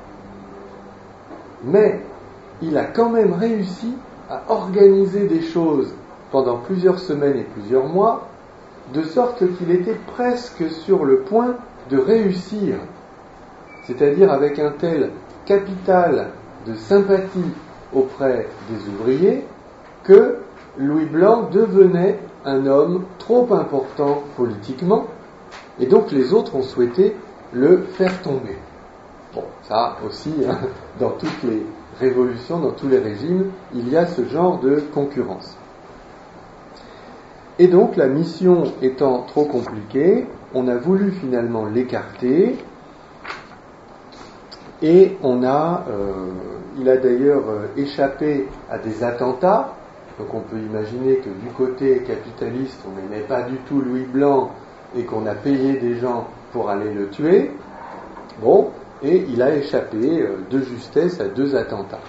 Mais il a quand même réussi à organiser des choses pendant plusieurs semaines et plusieurs mois, de sorte qu'il était presque sur le point de réussir, c'est-à-dire avec un tel capital de sympathie auprès des ouvriers que Louis Blanc devenait un homme trop important politiquement, et donc les autres ont souhaité le faire tomber. Bon, ça aussi, hein, dans toutes les révolutions, dans tous les régimes, il y a ce genre de concurrence. Et donc, la mission étant trop compliquée, on a voulu finalement l'écarter, et il a d'ailleurs échappé à des attentats. Donc on peut imaginer que du côté capitaliste, on n'aimait pas du tout Louis Blanc et qu'on a payé des gens pour aller le tuer. Bon, et il a échappé de justesse à 2 attentats.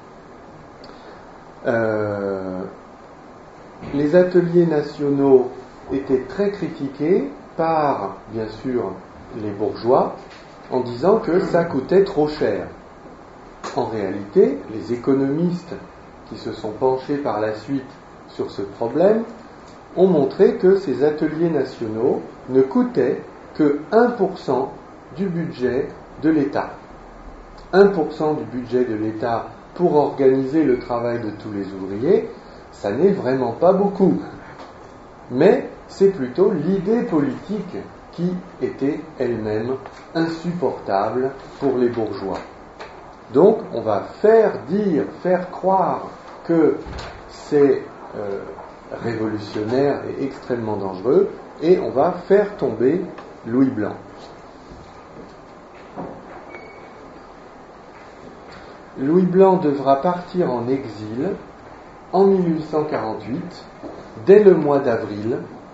Les ateliers nationaux étaient très critiqués par, bien sûr, les bourgeois, en disant que ça coûtait trop cher. En réalité, les économistes qui se sont penchés par la suite sur ce problème ont montré que ces ateliers nationaux ne coûtaient que 1% du budget de l'État. 1% du budget de l'État pour organiser le travail de tous les ouvriers, ça n'est vraiment pas beaucoup. Mais c'est plutôt l'idée politique qui était elle-même insupportable pour les bourgeois. Donc on va faire croire que c'est révolutionnaire et extrêmement dangereux, et on va faire tomber Louis Blanc. Louis Blanc devra partir en exil en 1848, dès le mois d'avril,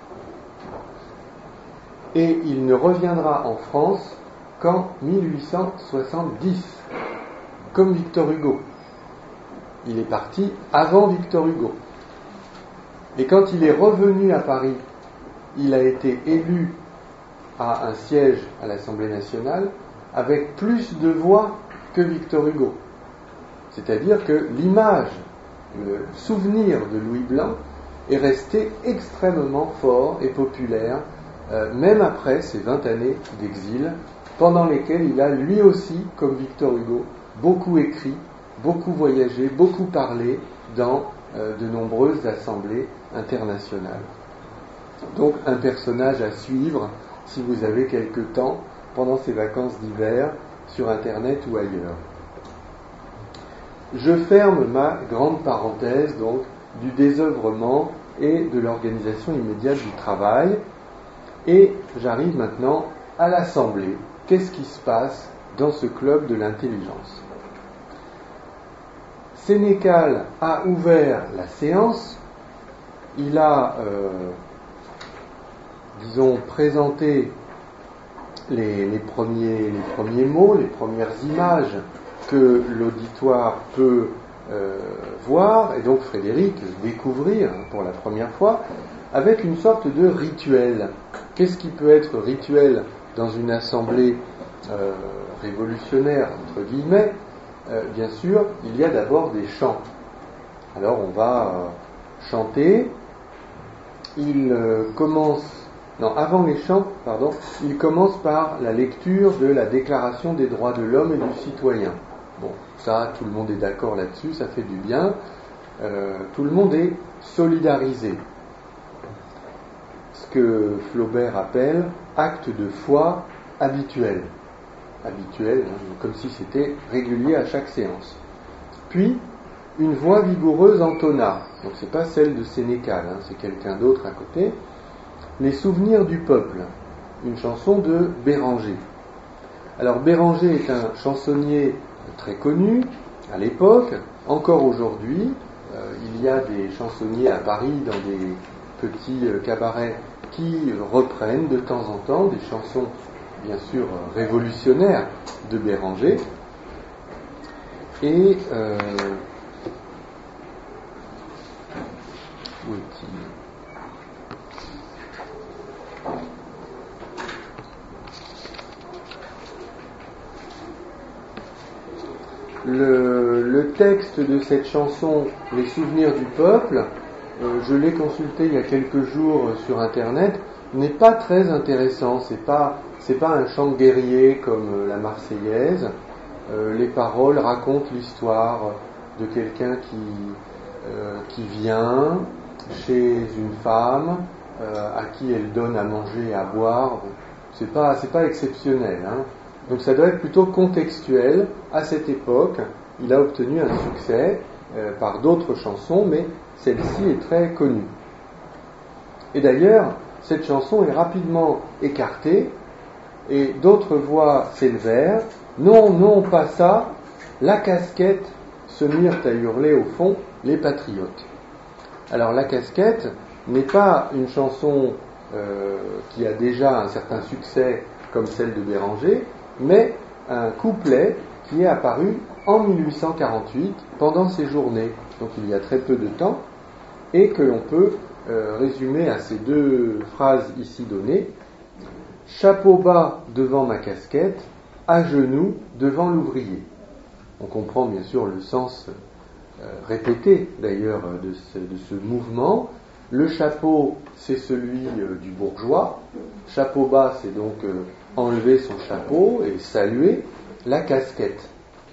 et il ne reviendra en France qu'en 1870, comme Victor Hugo. Il est parti avant Victor Hugo. Et quand il est revenu à Paris, il a été élu à un siège à l'Assemblée nationale avec plus de voix que Victor Hugo. C'est-à-dire que l'image, le souvenir de Louis Blanc est resté extrêmement fort et populaire, même après ces 20 années d'exil, pendant lesquelles il a lui aussi, comme Victor Hugo, beaucoup écrit, beaucoup voyagé, beaucoup parlé dans de nombreuses assemblées internationales. Donc un personnage à suivre si vous avez quelque temps pendant ces vacances d'hiver sur Internet ou ailleurs. Je ferme ma grande parenthèse donc du désœuvrement et de l'organisation immédiate du travail, et j'arrive maintenant à l'Assemblée. Qu'est-ce qui se passe dans ce club de l'intelligence ? Sénécal a ouvert la séance, il a, présenté les premiers mots, les premières images que l'auditoire peut voir, et donc Frédéric découvrir pour la première fois, avec une sorte de rituel. Qu'est-ce qui peut être rituel dans une assemblée révolutionnaire, entre guillemets ? Bien sûr, il y a d'abord des chants. Alors on va chanter. Avant les chants, il commence par la lecture de la Déclaration des droits de l'homme et du citoyen. Bon, ça, tout le monde est d'accord là-dessus, ça fait du bien. Tout le monde est solidarisé. Ce que Flaubert appelle acte de foi habituel. Habituel, comme si c'était régulier à chaque séance. Puis, une voix vigoureuse entonna, donc c'est pas celle de Sénécal, c'est quelqu'un d'autre à côté, Les souvenirs du peuple, une chanson de Béranger. Alors Béranger est un chansonnier très connu à l'époque, encore aujourd'hui. Il y a des chansonniers à Paris dans des petits cabarets qui reprennent de temps en temps des chansons bien sûr révolutionnaire de Béranger. Et où est-il ? Le texte de cette chanson, Les souvenirs du peuple, je l'ai consulté il y a quelques jours sur Internet, n'est pas très intéressant. C'est pas un chant guerrier comme la Marseillaise. Les paroles racontent l'histoire de quelqu'un qui vient chez une femme à qui elle donne à manger et à boire. C'est pas exceptionnel, hein. Donc ça doit être plutôt contextuel. À cette époque, il a obtenu un succès par d'autres chansons, mais celle-ci est très connue. Et d'ailleurs, cette chanson est rapidement écartée, et d'autres voix s'élevèrent. Non, non, pas ça. La casquette, se mirent à hurler au fond les patriotes. Alors la casquette n'est pas une chanson qui a déjà un certain succès comme celle de Béranger, mais un couplet qui est apparu en 1848 pendant ces journées, donc il y a très peu de temps, et que l'on peut résumer à ces deux phrases ici données. Chapeau bas devant ma casquette, à genoux devant l'ouvrier. On comprend bien sûr le sens répété d'ailleurs de ce mouvement. Le chapeau, c'est celui du bourgeois. Chapeau bas, c'est donc enlever son chapeau et saluer. La casquette,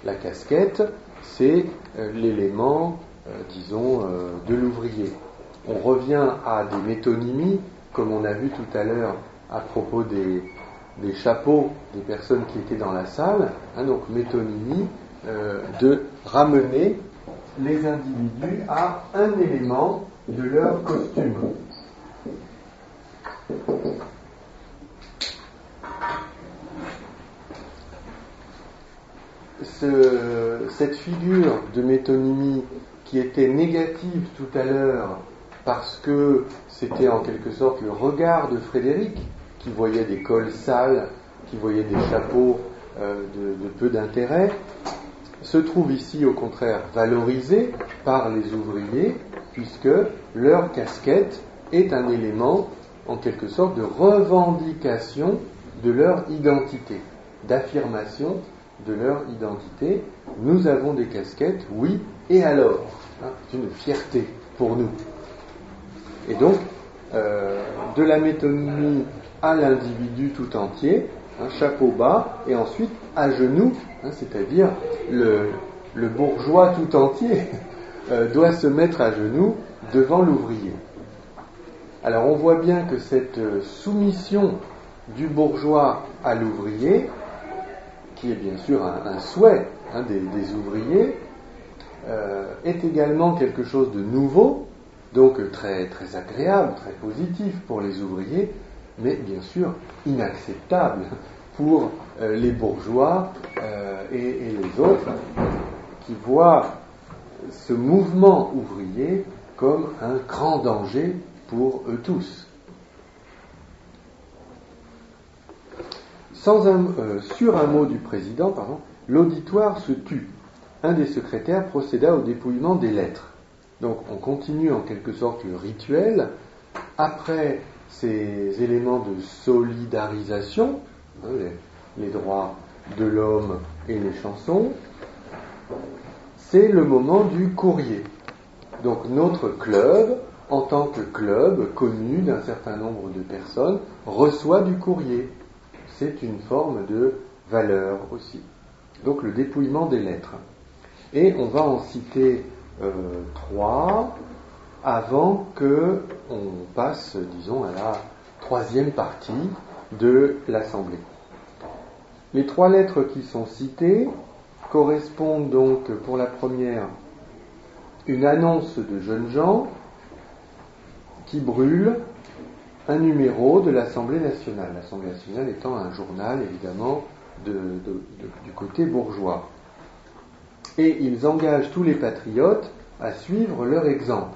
c'est l'élément, de l'ouvrier. On revient à des métonymies, comme on a vu tout à l'heure à propos des chapeaux des personnes qui étaient dans la salle. Donc métonymie, de ramener les individus à un élément de leur costume. Cette figure de métonymie qui était négative tout à l'heure parce que c'était en quelque sorte le regard de Frédéric qui voyait des cols sales, qui voyait des chapeaux de peu d'intérêt, se trouve ici au contraire valorisée par les ouvriers puisque leur casquette est un élément en quelque sorte de revendication de leur identité, d'affirmation de leur identité. Nous avons des casquettes, oui, et alors, c'est une fierté pour nous. Et donc, de la métonymie à l'individu tout entier, chapeau bas, et ensuite à genoux, c'est-à-dire le bourgeois tout entier doit se mettre à genoux devant l'ouvrier. Alors on voit bien que cette soumission du bourgeois à l'ouvrier, qui est bien sûr un souhait des ouvriers, est également quelque chose de nouveau, donc très, très agréable, très positif pour les ouvriers, mais bien sûr inacceptable pour les bourgeois et les autres qui voient ce mouvement ouvrier comme un grand danger pour eux tous. Sur un mot du président, l'auditoire se tut. Un des secrétaires procéda au dépouillement des lettres. Donc on continue en quelque sorte le rituel. Après ces éléments de solidarisation, les droits de l'homme et les chansons, c'est le moment du courrier. Donc notre club, en tant que club connu d'un certain nombre de personnes, reçoit du courrier. C'est une forme de valeur aussi. Donc le dépouillement des lettres. Et on va en citer 3 avant que on passe, disons, à la troisième partie de l'Assemblée. Les 3 lettres qui sont citées correspondent donc, pour la première, une annonce de jeunes gens qui brûle un numéro de l'Assemblée nationale. L'Assemblée nationale étant un journal, évidemment, du côté bourgeois. Et ils engagent tous les patriotes à suivre leur exemple.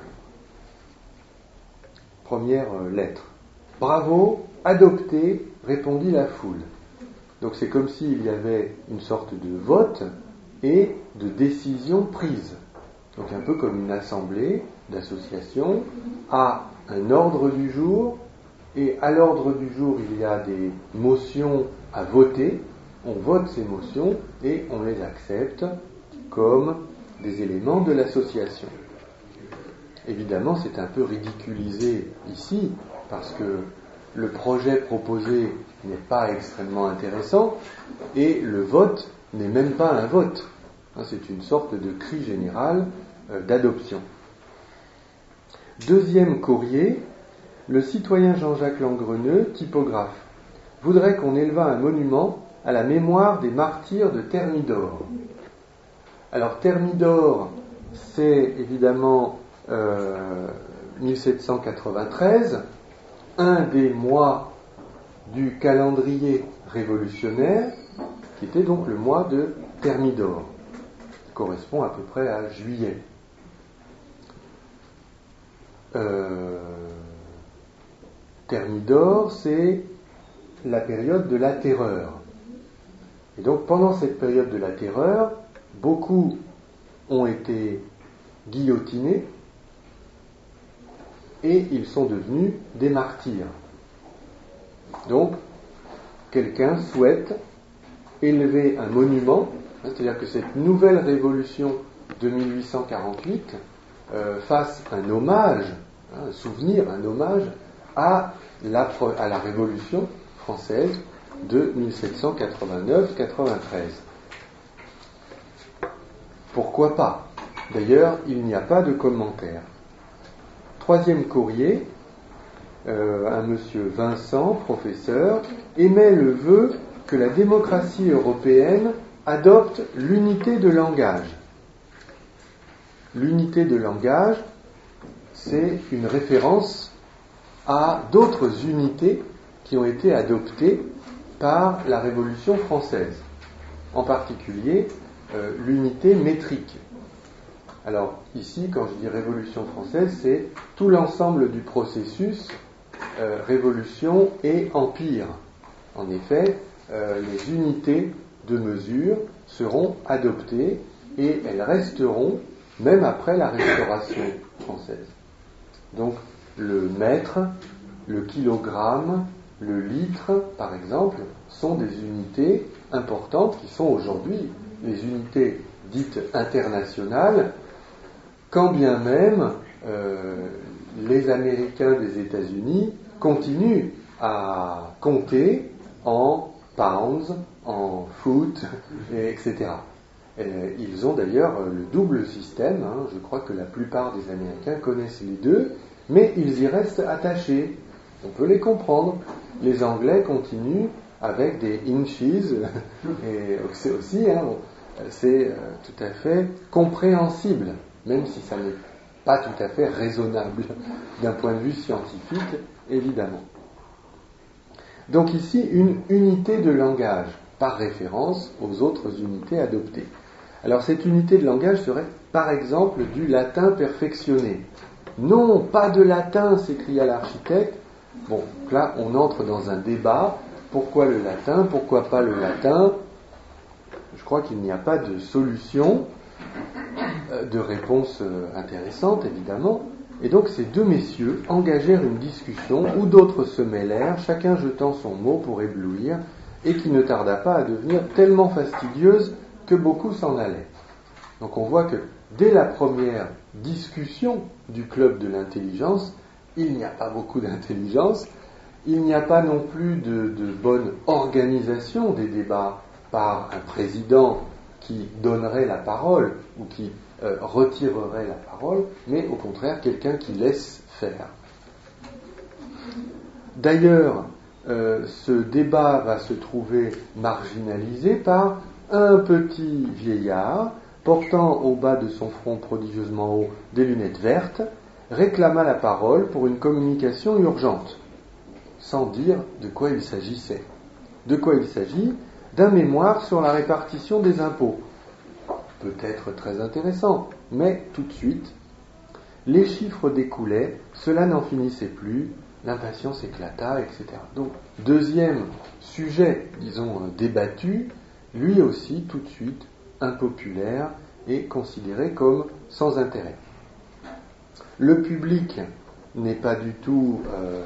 Première lettre. Bravo, adopté, répondit la foule. Donc c'est comme s'il y avait une sorte de vote et de décision prise. Donc un peu comme une assemblée d'association a un ordre du jour, et à l'ordre du jour il y a des motions à voter, on vote ces motions et on les accepte comme des éléments de l'association. Évidemment, c'est un peu ridiculisé ici, parce que le projet proposé n'est pas extrêmement intéressant, et le vote n'est même pas un vote. C'est une sorte de cri général d'adoption. Deuxième courrier, le citoyen Jean-Jacques Langreneux, typographe, voudrait qu'on élevât un monument à la mémoire des martyrs de Thermidor. Alors Thermidor, c'est évidemment 1793, un des mois du calendrier révolutionnaire, qui était donc le mois de Thermidor, qui correspond à peu près à juillet. Thermidor, c'est la période de la terreur. Et donc pendant cette période de la terreur, beaucoup ont été guillotinés et ils sont devenus des martyrs. Donc, quelqu'un souhaite élever un monument, c'est-à-dire que cette nouvelle révolution de 1848 fasse un hommage, un souvenir, un hommage à la révolution française de 1789-93. Pourquoi pas ? D'ailleurs, il n'y a pas de commentaire. Troisième courrier, un monsieur Vincent, professeur, émet le vœu que la démocratie européenne adopte l'unité de langage. L'unité de langage, c'est une référence à d'autres unités qui ont été adoptées par la Révolution française, en particulier l'unité métrique. Alors ici, quand je dis Révolution française, c'est tout l'ensemble du processus Révolution et Empire. En effet, les unités de mesure seront adoptées et elles resteront même après la Restauration française. Donc le mètre, le kilogramme, le litre, par exemple, sont des unités importantes qui sont aujourd'hui les unités dites internationales, quand bien même les Américains des États-Unis continuent à compter en pounds, en foot, etc. Ils ont d'ailleurs le double système, je crois que la plupart des Américains connaissent les deux, mais ils y restent attachés. On peut les comprendre. Les Anglais continuent avec des inches, et c'est aussi, c'est tout à fait compréhensible, même si ça n'est pas tout à fait raisonnable d'un point de vue scientifique, évidemment. Donc ici, une unité de langage, par référence aux autres unités adoptées. Alors cette unité de langage serait, par exemple, du latin perfectionné. Non, pas de latin, s'écria l'architecte. Bon, là, on entre dans un débat. Pourquoi le latin ? Pourquoi pas le latin ? Je crois qu'il n'y a pas de solution, de réponse intéressante, évidemment. Et donc ces deux messieurs engagèrent une discussion où d'autres se mêlèrent, chacun jetant son mot pour éblouir, et qui ne tarda pas à devenir tellement fastidieuse que beaucoup s'en allaient. Donc on voit que dès la première discussion du club de l'intelligence, il n'y a pas beaucoup d'intelligence, il n'y a pas non plus de bonne organisation des débats par un président qui donnerait la parole ou qui retirerait la parole, mais au contraire quelqu'un qui laisse faire. D'ailleurs, ce débat va se trouver marginalisé par un petit vieillard portant au bas de son front prodigieusement haut des lunettes vertes, réclama la parole pour une communication urgente, sans dire de quoi il s'agissait. De quoi il s'agit ? D'un mémoire sur la répartition des impôts. Peut-être très intéressant, mais tout de suite, les chiffres découlaient, cela n'en finissait plus, l'impatience éclata, etc. Donc, deuxième sujet, disons, débattu, lui aussi, tout de suite, impopulaire et considéré comme sans intérêt. Le public n'est pas du tout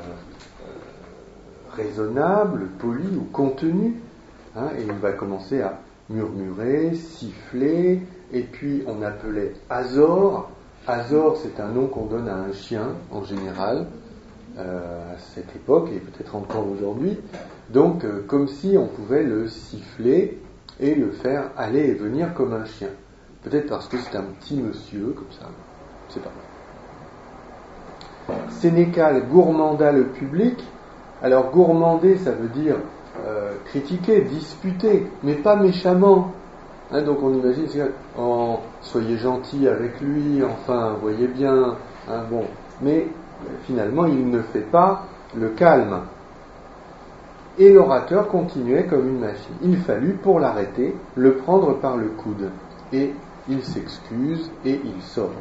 raisonnable, poli ou contenu, et il va commencer à murmurer, siffler, et puis on appelait Azor. Azor, c'est un nom qu'on donne à un chien, en général, à cette époque, et peut-être encore aujourd'hui. Donc, comme si on pouvait le siffler et le faire aller et venir comme un chien. Peut-être parce que c'est un petit monsieur, comme ça, je ne sais pas. Sénécal gourmanda le public. Alors, gourmander, ça veut dire critiquer, disputer, mais pas méchamment. Donc on imagine, soyez gentil avec lui, enfin, voyez bien, bon. Mais finalement, il ne fait pas le calme. Et l'orateur continuait comme une machine. Il fallut, pour l'arrêter, le prendre par le coude. Et il s'excuse et il sort.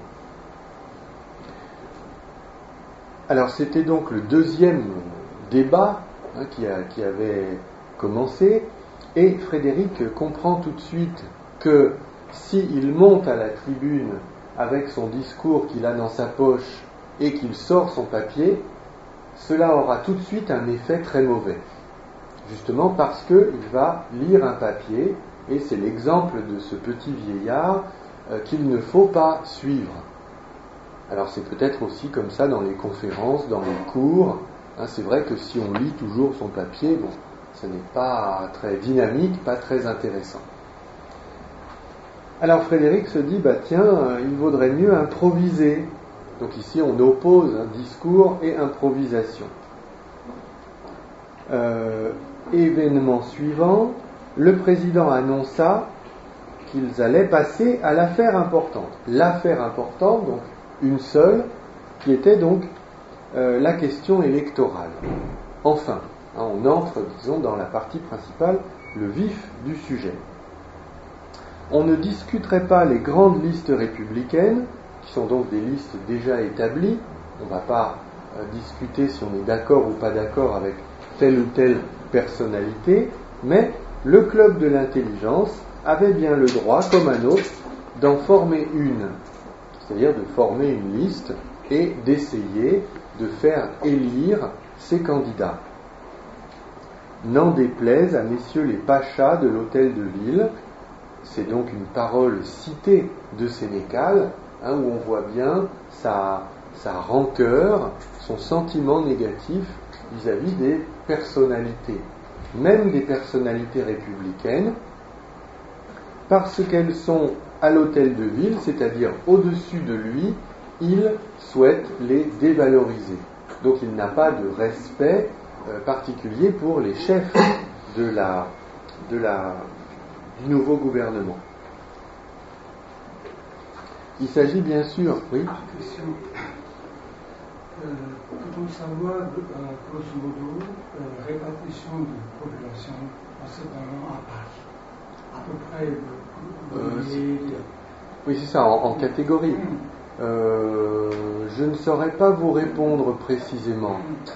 Alors c'était donc le deuxième débat qui avait commencé, et Frédéric comprend tout de suite que s'il monte à la tribune avec son discours qu'il a dans sa poche et qu'il sort son papier, cela aura tout de suite un effet très mauvais. Justement parce qu'il va lire un papier, et c'est l'exemple de ce petit vieillard qu'il ne faut pas suivre. Alors c'est peut-être aussi comme ça dans les conférences, dans les cours. C'est vrai que si on lit toujours son papier, bon, ce n'est pas très dynamique, pas très intéressant. Alors Frédéric se dit, il vaudrait mieux improviser. Donc ici on oppose discours et improvisation. Événement suivant, le président annonça qu'ils allaient passer à l'affaire importante. L'affaire importante, donc une seule, qui était donc la question électorale. Enfin, on entre, disons, dans la partie principale, le vif du sujet. On ne discuterait pas les grandes listes républicaines, qui sont donc des listes déjà établies. On ne va pas discuter si on est d'accord ou pas d'accord avec telle ou telle personnalité, mais le club de l'intelligence avait bien le droit, comme un autre, d'en former une, c'est-à-dire de former une liste et d'essayer de faire élire ses candidats. N'en déplaise à messieurs les pachas de l'hôtel de ville, c'est donc une parole citée de Sénécal, où on voit bien sa rancœur, son sentiment négatif vis-à-vis des personnalités, même des personnalités républicaines, parce qu'elles sont à l'hôtel de ville, c'est-à-dire au-dessus de lui, il souhaite les dévaloriser. Donc il n'a pas de respect particulier pour les chefs du nouveau gouvernement. Il s'agit bien sûr... Oui. Question. Peut-on savoir, grosso modo, répartition de population en ce moment à Paris? À peu près... Oui, c'est ça, en catégorie. Je ne saurais pas vous répondre précisément.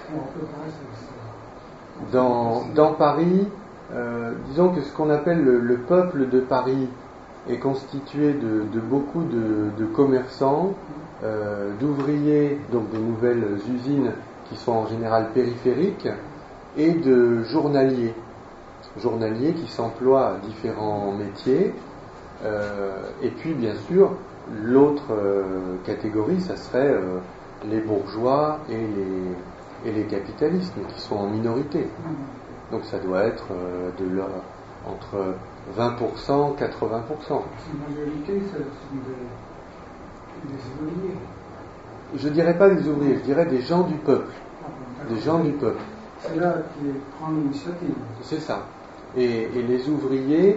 Dans Paris, disons que ce qu'on appelle le peuple de Paris est constitué de beaucoup de commerçants, d'ouvriers, donc des nouvelles usines qui sont en général périphériques, et de journaliers qui s'emploient à différents métiers. Et puis bien sûr, l'autre catégorie, ça serait les bourgeois et les capitalistes, mais qui sont en minorité. Donc ça doit être entre 20% et 80%. La majorité, ce sont des ouvriers. Je dirais pas des ouvriers, je dirais des gens du peuple. Des gens du peuple. C'est là qui prend l'initiative. C'est ça. Et les ouvriers,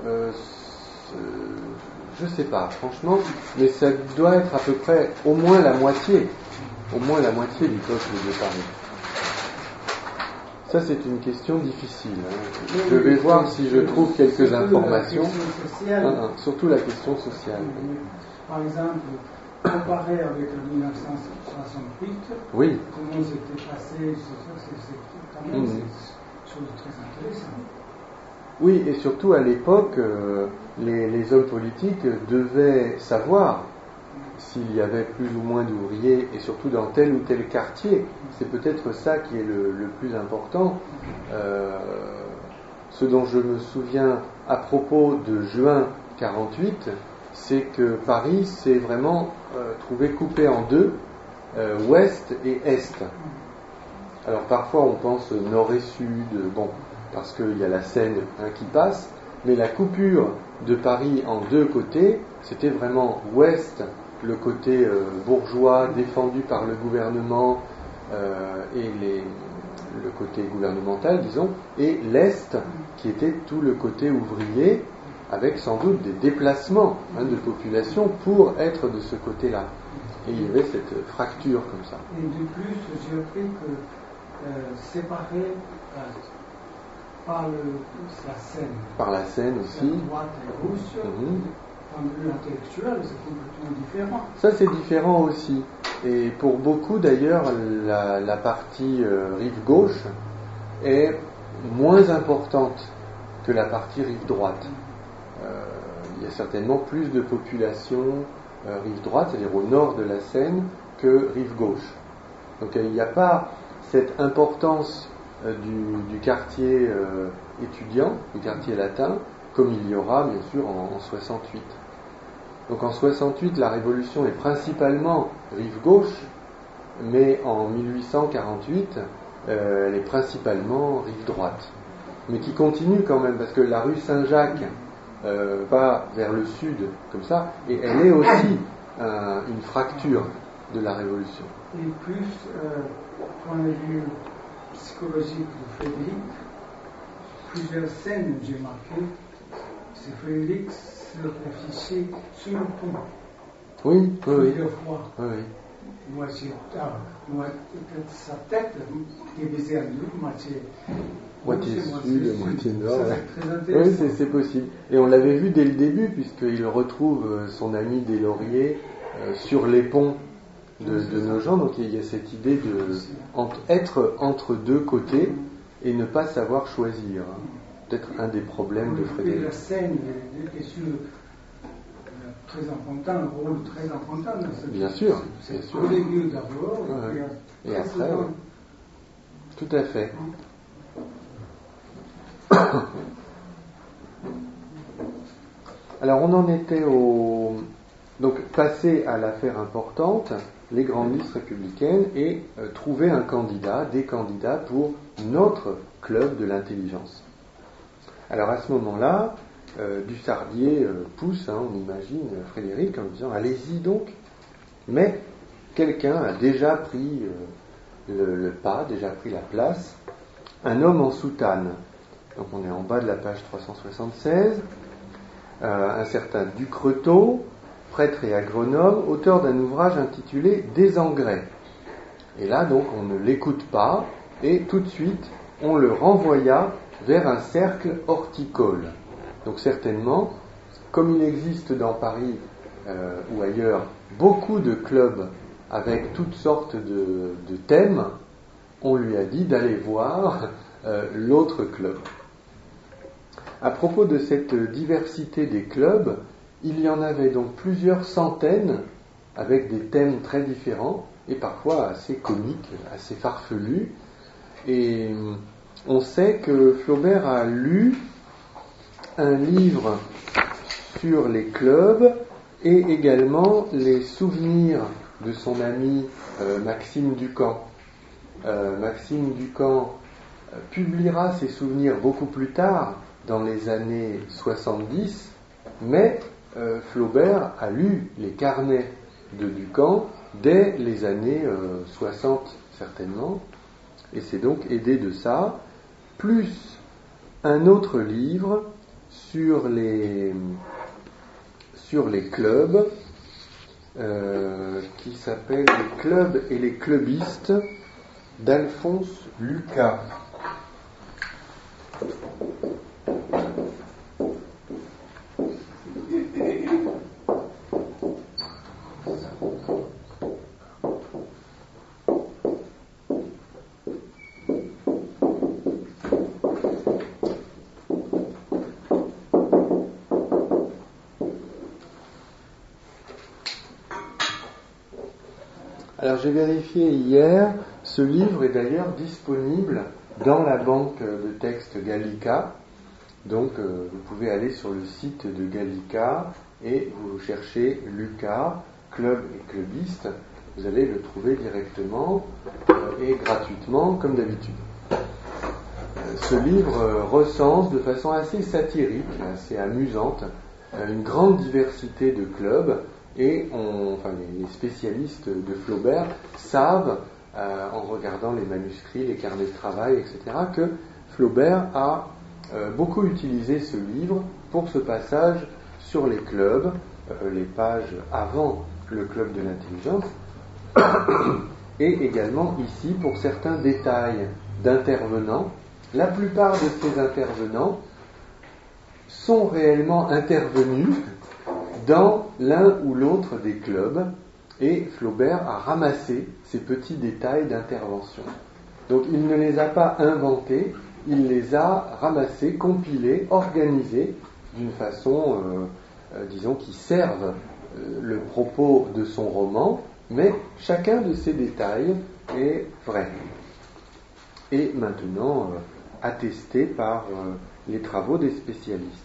je sais pas, franchement, mais ça doit être à peu près au moins la moitié du peuple de Paris. Ça, c'est une question difficile. Je vais voir si je trouve quelques informations. Surtout surtout la question sociale. Par exemple, comparé avec 1968, Oui. comment c'était passé, c'est quand même une chose très intéressante. Oui, et surtout à l'époque, les hommes politiques devaient savoir s'il y avait plus ou moins d'ouvriers, et surtout dans tel ou tel quartier. C'est peut-être ça qui est le plus important. Ce dont je me souviens à propos de juin 48, c'est que Paris s'est vraiment trouvé coupé en deux, ouest et est. Alors parfois on pense nord et sud, bon, parce qu'il y a la Seine qui passe, mais la coupure de Paris en deux côtés, c'était vraiment ouest, le côté bourgeois défendu par le gouvernement et le côté gouvernemental, disons, et l'est qui était tout le côté ouvrier, avec sans doute des déplacements de population pour être de ce côté-là. Et il y avait cette fracture comme ça. Et de plus, j'ai appris que séparé par la Seine. Par la Seine aussi. La droite et gauche, point de vue intellectuel, c'est complètement différent. Ça, c'est différent aussi. Et pour beaucoup, d'ailleurs, la partie rive gauche est moins importante que la partie rive droite. Il y a certainement plus de population rive droite, c'est-à-dire au nord de la Seine, que rive gauche. Donc il n'y a pas cette importance du quartier étudiant, du quartier latin, comme il y aura bien sûr en 68. Donc en 68, la révolution est principalement rive gauche, mais en 1848, elle est principalement rive droite. Mais qui continue quand même, parce que la rue Saint-Jacques va vers le sud, comme ça, et elle est aussi une fracture de la révolution. Et plus, point de vue psychologique de Frédéric, plusieurs scènes j'ai marquées, c'est Frédéric se réfléchit sur le pont. Oui, plusieurs fois. Oui. Moitié tard, sa tête divisée en deux, moitié sud, moitié nord. Ça, c'est très intéressant. Oui, c'est possible. Et on l'avait vu dès le début, puisqu'il retrouve son ami Deslauriers sur les ponts de Nogent. Donc il y a cette idée d'être entre deux côtés et ne pas savoir choisir. Peut-être un des problèmes de Frédéric. Et la scène est sur très important, un rôle très important. Bien sûr. C'est au début d'abord, et après, tout à fait. Alors on en était donc passer à l'affaire importante, les grandes listes républicaines, et trouver un candidat, des candidats pour notre club de l'intelligence. Alors à ce moment-là, Dussardier pousse, on imagine, Frédéric en disant « Allez-y donc ». Mais quelqu'un a déjà pris le pas, déjà pris la place, un homme en soutane. Donc on est en bas de la page 376, un certain Ducretot, prêtre et agronome, auteur d'un ouvrage intitulé « Des engrais ». Et là donc on ne l'écoute pas, et tout de suite on le renvoya vers un cercle horticole. Donc certainement, comme il existe dans Paris ou ailleurs beaucoup de clubs avec toutes sortes de thèmes, on lui a dit d'aller voir l'autre club. À propos de cette diversité des clubs, il y en avait donc plusieurs centaines avec des thèmes très différents et parfois assez comiques, assez farfelus. Et on sait que Flaubert a lu un livre sur les clubs et également les souvenirs de son ami Maxime Ducamp. Maxime Ducamp publiera ses souvenirs beaucoup plus tard, dans les années 70, mais Flaubert a lu les carnets de Ducamp dès les années 60 certainement, et s'est donc aidé de ça, plus un autre livre sur les clubs qui s'appelle « Les clubs et les clubistes » d'Alphonse Lucas. Alors j'ai vérifié hier, ce livre est d'ailleurs disponible dans la banque de textes Gallica. Donc vous pouvez aller sur le site de Gallica et vous cherchez Lucas, club et clubiste. Vous allez le trouver directement et gratuitement comme d'habitude. Ce livre recense de façon assez satirique, assez amusante, une grande diversité de clubs et les spécialistes de Flaubert savent, en regardant les manuscrits, les carnets de travail, etc., que Flaubert a beaucoup utilisé ce livre pour ce passage sur les clubs, les pages avant le club de l'intelligence, et également ici pour certains détails d'intervenants. La plupart de ces intervenants sont réellement intervenus dans l'un ou l'autre des clubs, et Flaubert a ramassé ces petits détails d'intervention. Donc il ne les a pas inventés, il les a ramassés, compilés, organisés d'une façon, disons, qui serve le propos de son roman, mais chacun de ces détails est vrai. Et maintenant attesté par les travaux des spécialistes.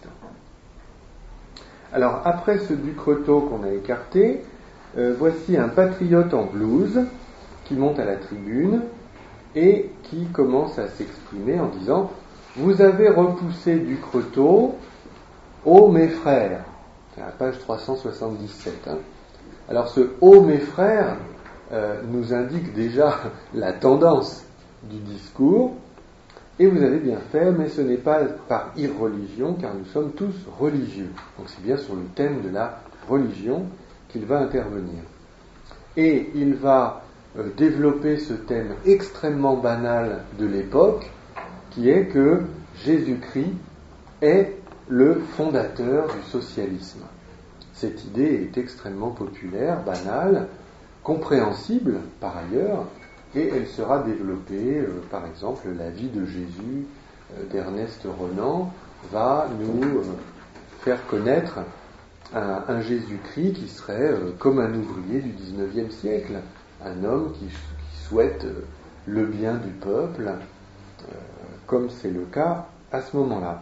Alors, après ce Ducretot qu'on a écarté, voici un patriote en blouse qui monte à la tribune et qui commence à s'exprimer en disant « Vous avez repoussé Ducretot, ô mes frères ». C'est la page 377. Alors, ce « ô mes frères » nous indique déjà la tendance du discours. Et vous avez bien fait, mais ce n'est pas par irreligion, car nous sommes tous religieux. Donc c'est bien sur le thème de la religion qu'il va intervenir. Et il va développer ce thème extrêmement banal de l'époque, qui est que Jésus-Christ est le fondateur du socialisme. Cette idée est extrêmement populaire, banale, compréhensible par ailleurs, et elle sera développée, par exemple, la vie de Jésus d'Ernest Renan va nous faire connaître un Jésus-Christ qui serait comme un ouvrier du XIXe siècle, un homme qui souhaite le bien du peuple, comme c'est le cas à ce moment-là.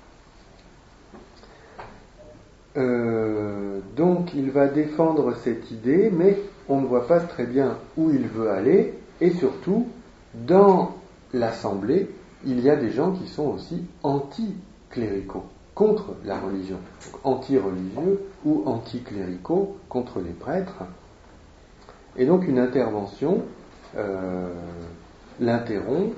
Donc il va défendre cette idée, mais on ne voit pas très bien où il veut aller. Et surtout, dans l'Assemblée, il y a des gens qui sont aussi anti-cléricaux, contre la religion. Donc, anti-religieux ou anti-cléricaux, contre les prêtres. Et donc une intervention l'interrompt,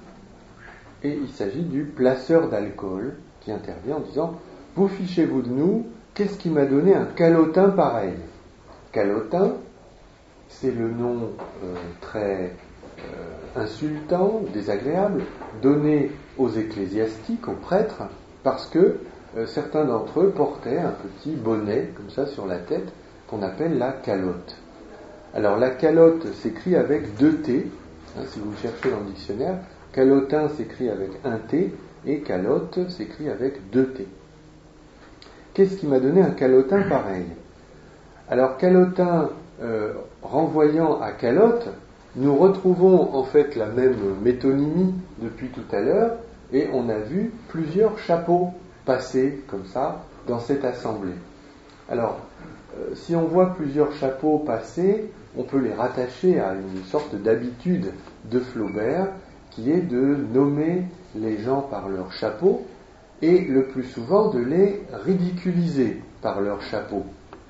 et il s'agit du placeur d'alcool qui intervient en disant « Vous fichez-vous de nous, qu'est-ce qui m'a donné un calotin pareil ?» Calotin, c'est le nom très insultant, désagréable, donné aux ecclésiastiques, aux prêtres, parce que certains d'entre eux portaient un petit bonnet, comme ça, sur la tête, qu'on appelle la calotte. Alors la calotte s'écrit avec 2 T, si vous cherchez dans le dictionnaire, calotin s'écrit avec 1 T, et calotte s'écrit avec 2 T. Qu'est-ce qui m'a donné un calotin pareil ? Alors calotin, renvoyant à calotte, nous retrouvons en fait la même métonymie depuis tout à l'heure, et on a vu plusieurs chapeaux passer comme ça dans cette assemblée. Alors, si on voit plusieurs chapeaux passer, on peut les rattacher à une sorte d'habitude de Flaubert, qui est de nommer les gens par leur chapeau, et le plus souvent de les ridiculiser par leur chapeau.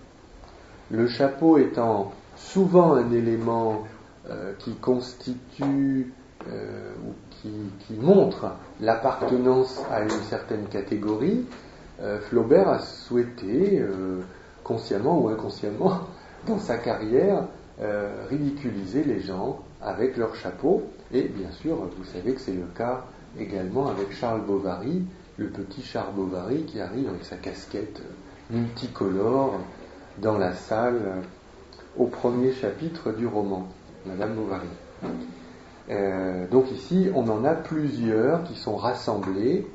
Le chapeau étant souvent un élément qui constitue ou qui montre l'appartenance à une certaine catégorie, Flaubert a souhaité, consciemment ou inconsciemment, dans sa carrière, ridiculiser les gens avec leur chapeau. Et bien sûr, vous savez que c'est le cas également avec Charles Bovary, le petit Charles Bovary qui arrive avec sa casquette multicolore dans la salle au premier chapitre du roman, Madame Bovary. Donc ici, on en a plusieurs qui sont rassemblés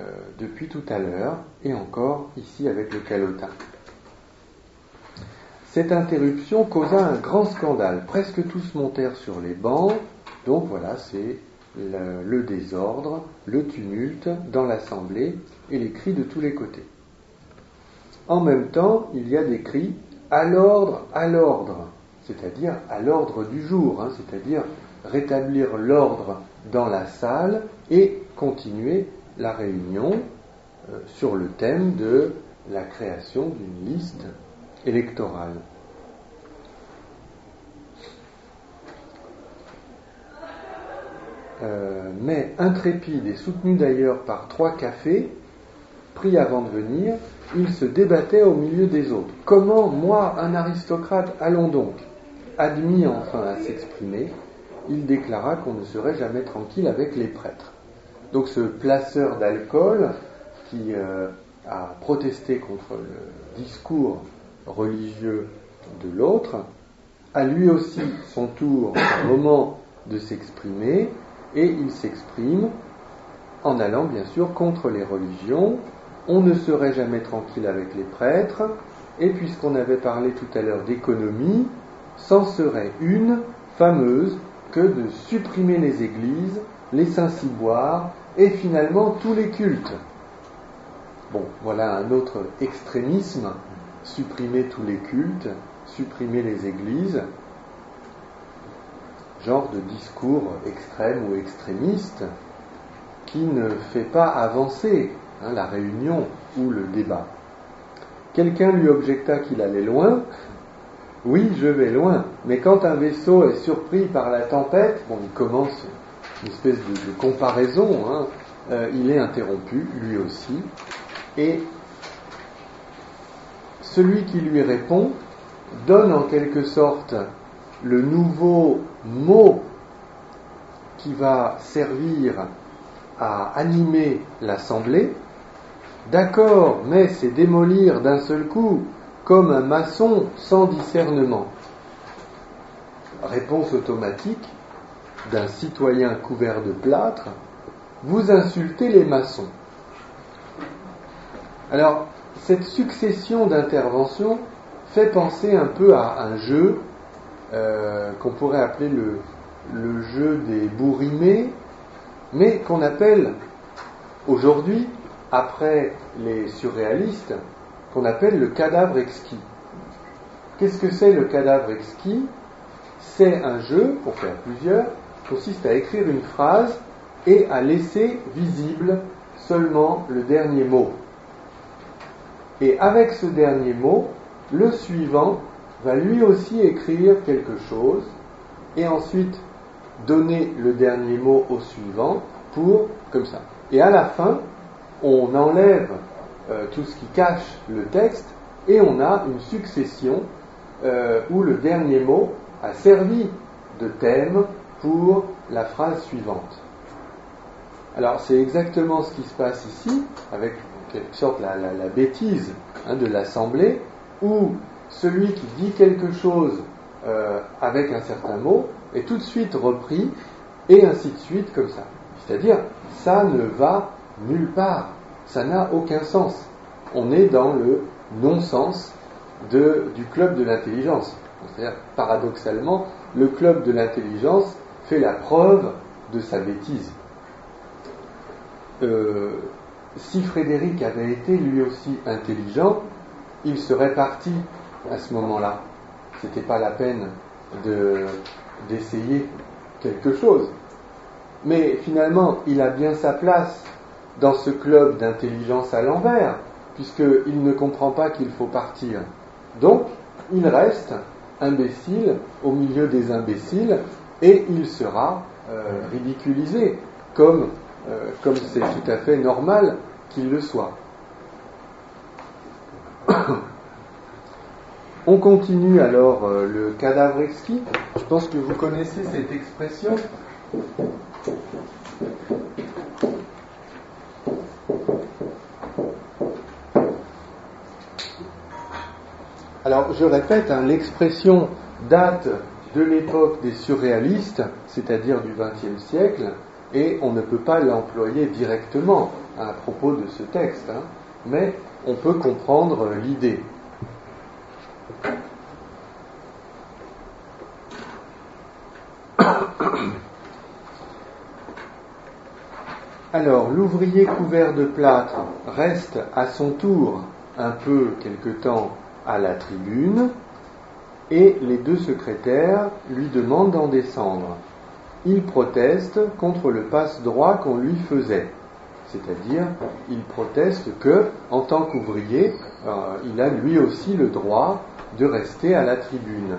depuis tout à l'heure, et encore ici avec le calotin. Cette interruption causa un grand scandale. Presque tous montèrent sur les bancs. Donc voilà, c'est le désordre, le tumulte dans l'assemblée et les cris de tous les côtés. En même temps, il y a des cris à l'ordre, c'est-à-dire à l'ordre du jour, c'est-à-dire rétablir l'ordre dans la salle et continuer la réunion sur le thème de la création d'une liste électorale. Mais intrépide et soutenu d'ailleurs par 3 cafés, pris avant de venir, il se débattait au milieu des autres. Comment, moi, un aristocrate, allons donc? Admis enfin à s'exprimer, il déclara qu'on ne serait jamais tranquille avec les prêtres. Donc ce placeur d'alcool qui a protesté contre le discours religieux de l'autre, a lui aussi son tour, un moment de s'exprimer, et il s'exprime en allant bien sûr contre les religions. On ne serait jamais tranquille avec les prêtres, et puisqu'on avait parlé tout à l'heure d'économie, c'en serait une fameuse que de supprimer les églises, les saints-ciboires et finalement tous les cultes. Bon, voilà un autre extrémisme, supprimer tous les cultes, supprimer les églises, genre de discours extrême ou extrémiste qui ne fait pas avancer la réunion ou le débat. Quelqu'un lui objecta qu'il allait loin. Oui, je vais loin, mais quand un vaisseau est surpris par la tempête, il commence une espèce de comparaison, il est interrompu, lui aussi, et celui qui lui répond donne en quelque sorte le nouveau mot qui va servir à animer l'assemblée. D'accord, mais c'est démolir d'un seul coup, comme un maçon sans discernement. Réponse automatique d'un citoyen couvert de plâtre: vous insultez les maçons. Alors, cette succession d'interventions fait penser un peu à un jeu qu'on pourrait appeler le jeu des bourrimés, mais qu'on appelle aujourd'hui, après les surréalistes, qu'on appelle le cadavre exquis. Qu'est-ce que c'est le cadavre exquis? C'est un jeu, pour faire plusieurs, qui consiste à écrire une phrase et à laisser visible seulement le dernier mot. Et avec ce dernier mot, le suivant va lui aussi écrire quelque chose et ensuite donner le dernier mot au suivant comme ça. Et à la fin, on enlève tout ce qui cache le texte et on a une succession où le dernier mot a servi de thème pour la phrase suivante. Alors c'est exactement ce qui se passe ici, avec en quelque sorte la bêtise de l'assemblée, où celui qui dit quelque chose avec un certain mot est tout de suite repris, et ainsi de suite comme ça. C'est-à-dire, ça ne va nulle part, ça n'a aucun sens. On est dans le non-sens du club de l'intelligence. C'est-à-dire, paradoxalement, le club de l'intelligence fait la preuve de sa bêtise. Si Frédéric avait été lui aussi intelligent, il serait parti à ce moment-là. C'était pas la peine d'essayer quelque chose. Mais finalement, il a bien sa place dans ce club d'intelligence à l'envers, puisqu'il ne comprend pas qu'il faut partir. Donc, il reste imbécile au milieu des imbéciles, et il sera ridiculisé, comme c'est tout à fait normal qu'il le soit. On continue alors le cadavre exquis. Je pense que vous connaissez cette expression. Alors, je répète, l'expression date de l'époque des surréalistes, c'est-à-dire du XXe siècle, et on ne peut pas l'employer directement à propos de ce texte, mais on peut comprendre l'idée. Alors, l'ouvrier couvert de plâtre reste à son tour un peu quelque temps à la tribune, et les deux secrétaires lui demandent d'en descendre. Il proteste contre le passe-droit qu'on lui faisait. C'est-à-dire, il proteste que, en tant qu'ouvrier, il a lui aussi le droit de rester à la tribune.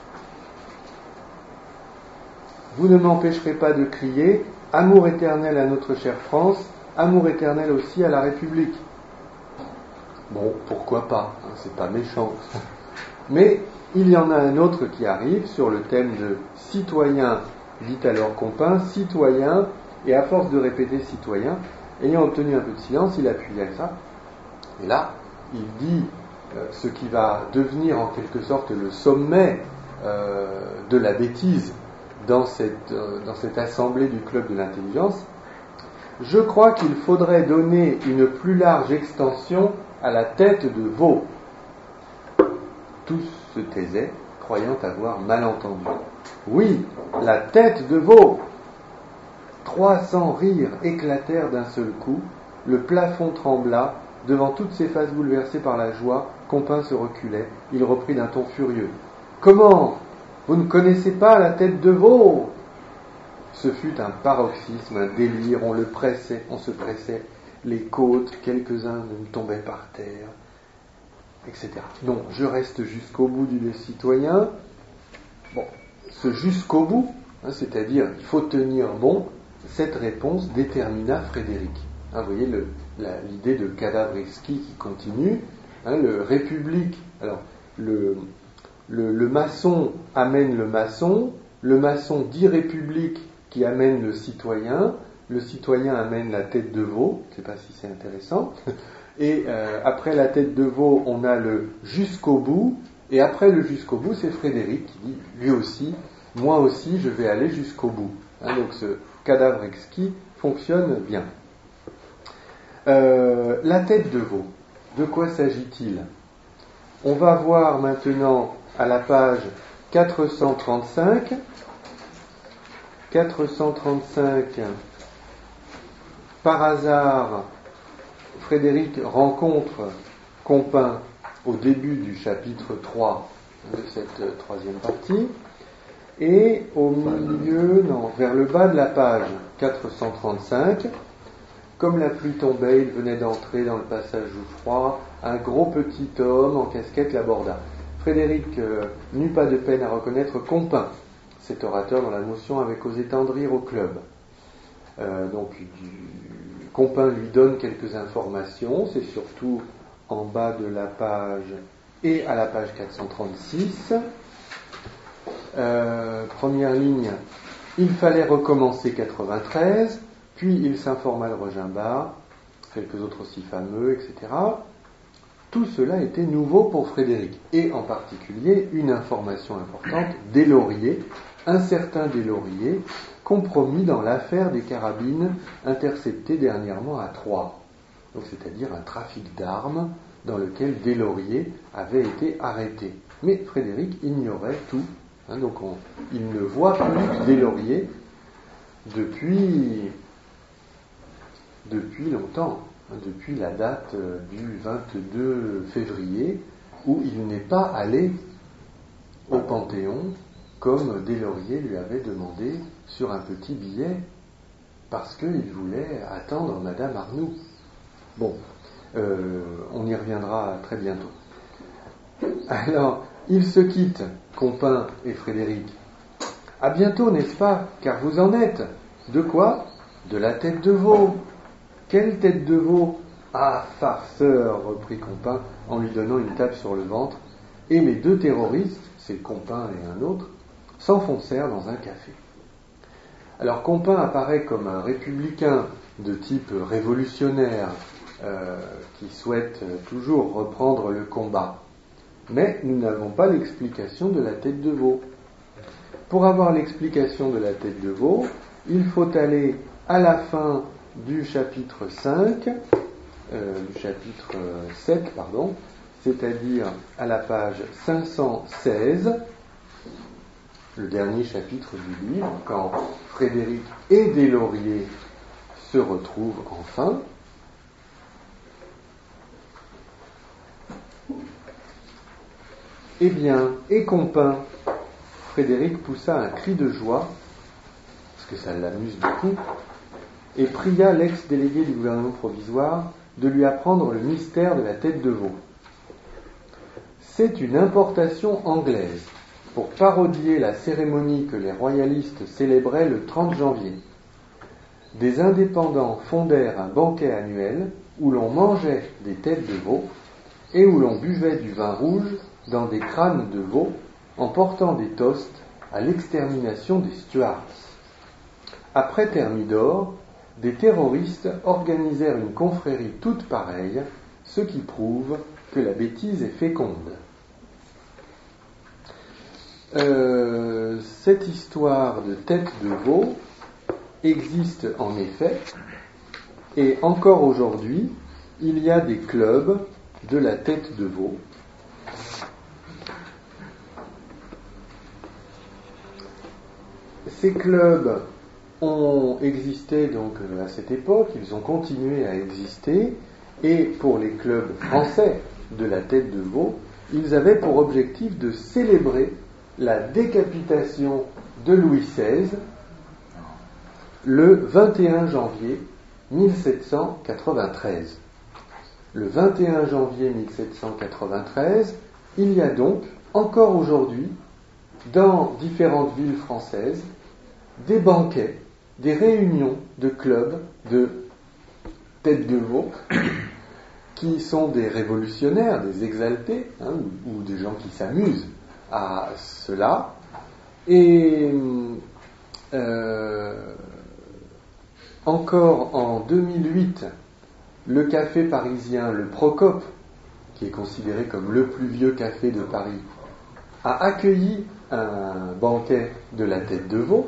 Vous ne m'empêcherez pas de crier « Amour éternel à notre chère France, amour éternel aussi à la République ». Bon, pourquoi pas, hein, c'est pas méchant. Mais il y en a un autre qui arrive sur le thème de citoyen, dit alors Compin, citoyen, et à force de répéter citoyen, ayant obtenu un peu de silence, il appuie à ça. Et là, il dit ce qui va devenir en quelque sorte le sommet de la bêtise dans cette assemblée du club de l'intelligence. Je crois qu'il faudrait donner une plus large extension à la tête de veau. Tous se taisaient, croyant avoir mal entendu. Oui, la tête de veau. 300 rires éclatèrent d'un seul coup, le plafond trembla, devant toutes ces faces bouleversées par la joie, Compin se reculait, il reprit d'un ton furieux. Comment ? Vous ne connaissez pas la tête de veau ? Ce fut un paroxysme, un délire, on se pressait, les côtes, quelques-uns tombaient par terre, etc. Non, je reste jusqu'au bout du citoyen. Bon, ce jusqu'au bout, hein, c'est-à-dire il faut tenir bon, cette réponse détermina Frédéric. Hein, vous voyez l'idée de Kadavresky qui continue, hein, le république, alors le maçon amène le maçon dit république qui amène le citoyen amène la tête de veau, je ne sais pas si c'est intéressant, et après la tête de veau, on a le jusqu'au bout, et après le jusqu'au bout, c'est Frédéric qui dit, lui aussi, moi aussi, je vais aller jusqu'au bout. Hein, donc ce cadavre exquis fonctionne bien. La tête de veau, de quoi s'agit-il ? On va voir maintenant à la page 435, par hasard, Frédéric rencontre Compin au début du chapitre 3 de cette troisième partie, et au milieu, vers le bas de la page 435, comme la pluie tombait, il venait d'entrer dans le passage froid, un gros petit homme en casquette l'aborda. Frédéric n'eut pas de peine à reconnaître Compin, cet orateur dont la motion avait causé tant de rire au club. Compin lui donne quelques informations, c'est surtout en bas de la page et à la page 436. Première ligne, il fallait recommencer 93, puis il s'informa de Regimbat, quelques autres aussi fameux, etc. Tout cela était nouveau pour Frédéric, et en particulier une information importante, Deslauriers, un certain Deslauriers, compromis dans l'affaire des carabines interceptées dernièrement à Troyes, donc c'est-à-dire un trafic d'armes dans lequel Deslauriers avait été arrêté. Mais Frédéric ignorait tout, hein, donc il ne voit plus Deslauriers depuis longtemps, hein, depuis la date du 22 février, où il n'est pas allé au Panthéon comme Deslauriers lui avait demandé sur un petit billet, parce qu'il voulait attendre Madame Arnoux. Bon, on y reviendra très bientôt. Alors, ils se quittent, Compin et Frédéric. À bientôt, n'est-ce pas, car vous en êtes. De quoi ? De la tête de veau. Quelle tête de veau ? Ah, farceur, reprit Compin en lui donnant une tape sur le ventre, et les deux terroristes, c'est Compin et un autre, s'enfoncèrent dans un café. Alors Compin apparaît comme un républicain de type révolutionnaire qui souhaite toujours reprendre le combat. Mais nous n'avons pas l'explication de la tête de veau. Pour avoir l'explication de la tête de veau, il faut aller à la fin du chapitre 5, du chapitre 7, pardon, c'est-à-dire à la page 516, le dernier chapitre du livre, quand Frédéric et Deslauriers se retrouvent enfin. Eh bien, et Compin, Frédéric poussa un cri de joie, parce que ça l'amuse beaucoup, et pria l'ex-délégué du gouvernement provisoire de lui apprendre le mystère de la tête de veau. C'est une importation anglaise pour parodier la cérémonie que les royalistes célébraient le 30 janvier. Des indépendants fondèrent un banquet annuel où l'on mangeait des têtes de veau et où l'on buvait du vin rouge dans des crânes de veau en portant des toasts à l'extermination des Stuarts. Après Thermidor, des terroristes organisèrent une confrérie toute pareille, ce qui prouve que la bêtise est féconde. Cette histoire de tête de veau existe en effet, et encore aujourd'hui, il y a des clubs de la tête de veau. Ces clubs ont existé donc à cette époque, ils ont continué à exister, et pour les clubs français de la tête de veau, ils avaient pour objectif de célébrer la décapitation de Louis XVI le 21 janvier 1793. Le 21 janvier 1793, il y a donc, encore aujourd'hui, dans différentes villes françaises, des banquets, des réunions de clubs de tête de veau, qui sont des révolutionnaires, des exaltés, ou des gens qui s'amusent à cela. Et encore en 2008, le café parisien, le Procope, qui est considéré comme le plus vieux café de Paris, a accueilli un banquet de la tête de veau.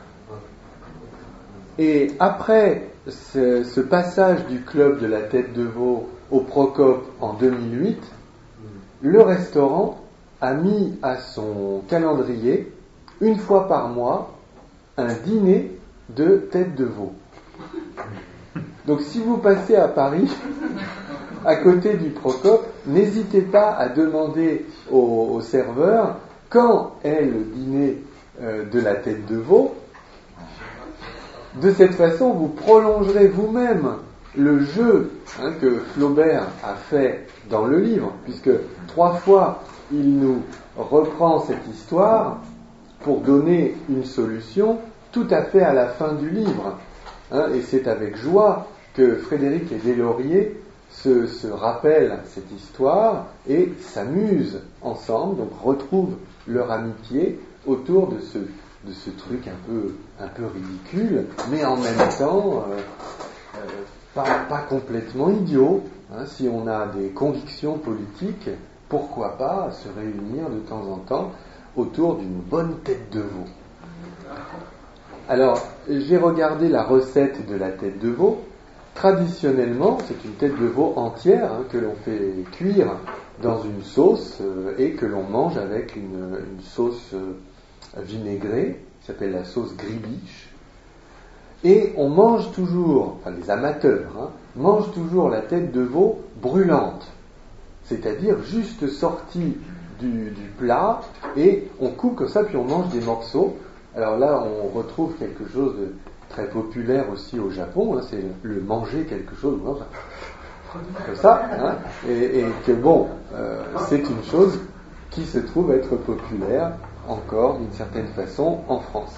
Et après ce passage du club de la tête de veau au Procope en 2008, le restaurant a mis à son calendrier, une fois par mois, un dîner de tête de veau. Donc si vous passez à Paris, à côté du Procope, n'hésitez pas à demander au serveur quand est le dîner de la tête de veau. De cette façon, vous prolongerez vous-même le jeu que Flaubert a fait dans le livre, puisque 3 fois il nous reprend cette histoire pour donner une solution tout à fait à la fin du livre. Et c'est avec joie que Frédéric et Deslauriers se rappellent cette histoire et s'amusent ensemble, donc retrouvent leur amitié autour de ce truc un peu ridicule, mais en même temps pas complètement idiot. Si on a des convictions politiques, pourquoi pas se réunir de temps en temps autour d'une bonne tête de veau. Alors, j'ai regardé la recette de la tête de veau. Traditionnellement, c'est une tête de veau entière que l'on fait cuire dans une sauce et que l'on mange avec une sauce vinaigrée, qui s'appelle la sauce gribiche. Et on mange toujours, enfin les amateurs, mangent toujours la tête de veau brûlante, c'est-à-dire juste sortie du plat, et on coupe comme ça, puis on mange des morceaux. Alors là, on retrouve quelque chose de très populaire aussi au Japon, c'est le manger quelque chose, comme ça, et que bon, c'est une chose qui se trouve être populaire encore d'une certaine façon en France.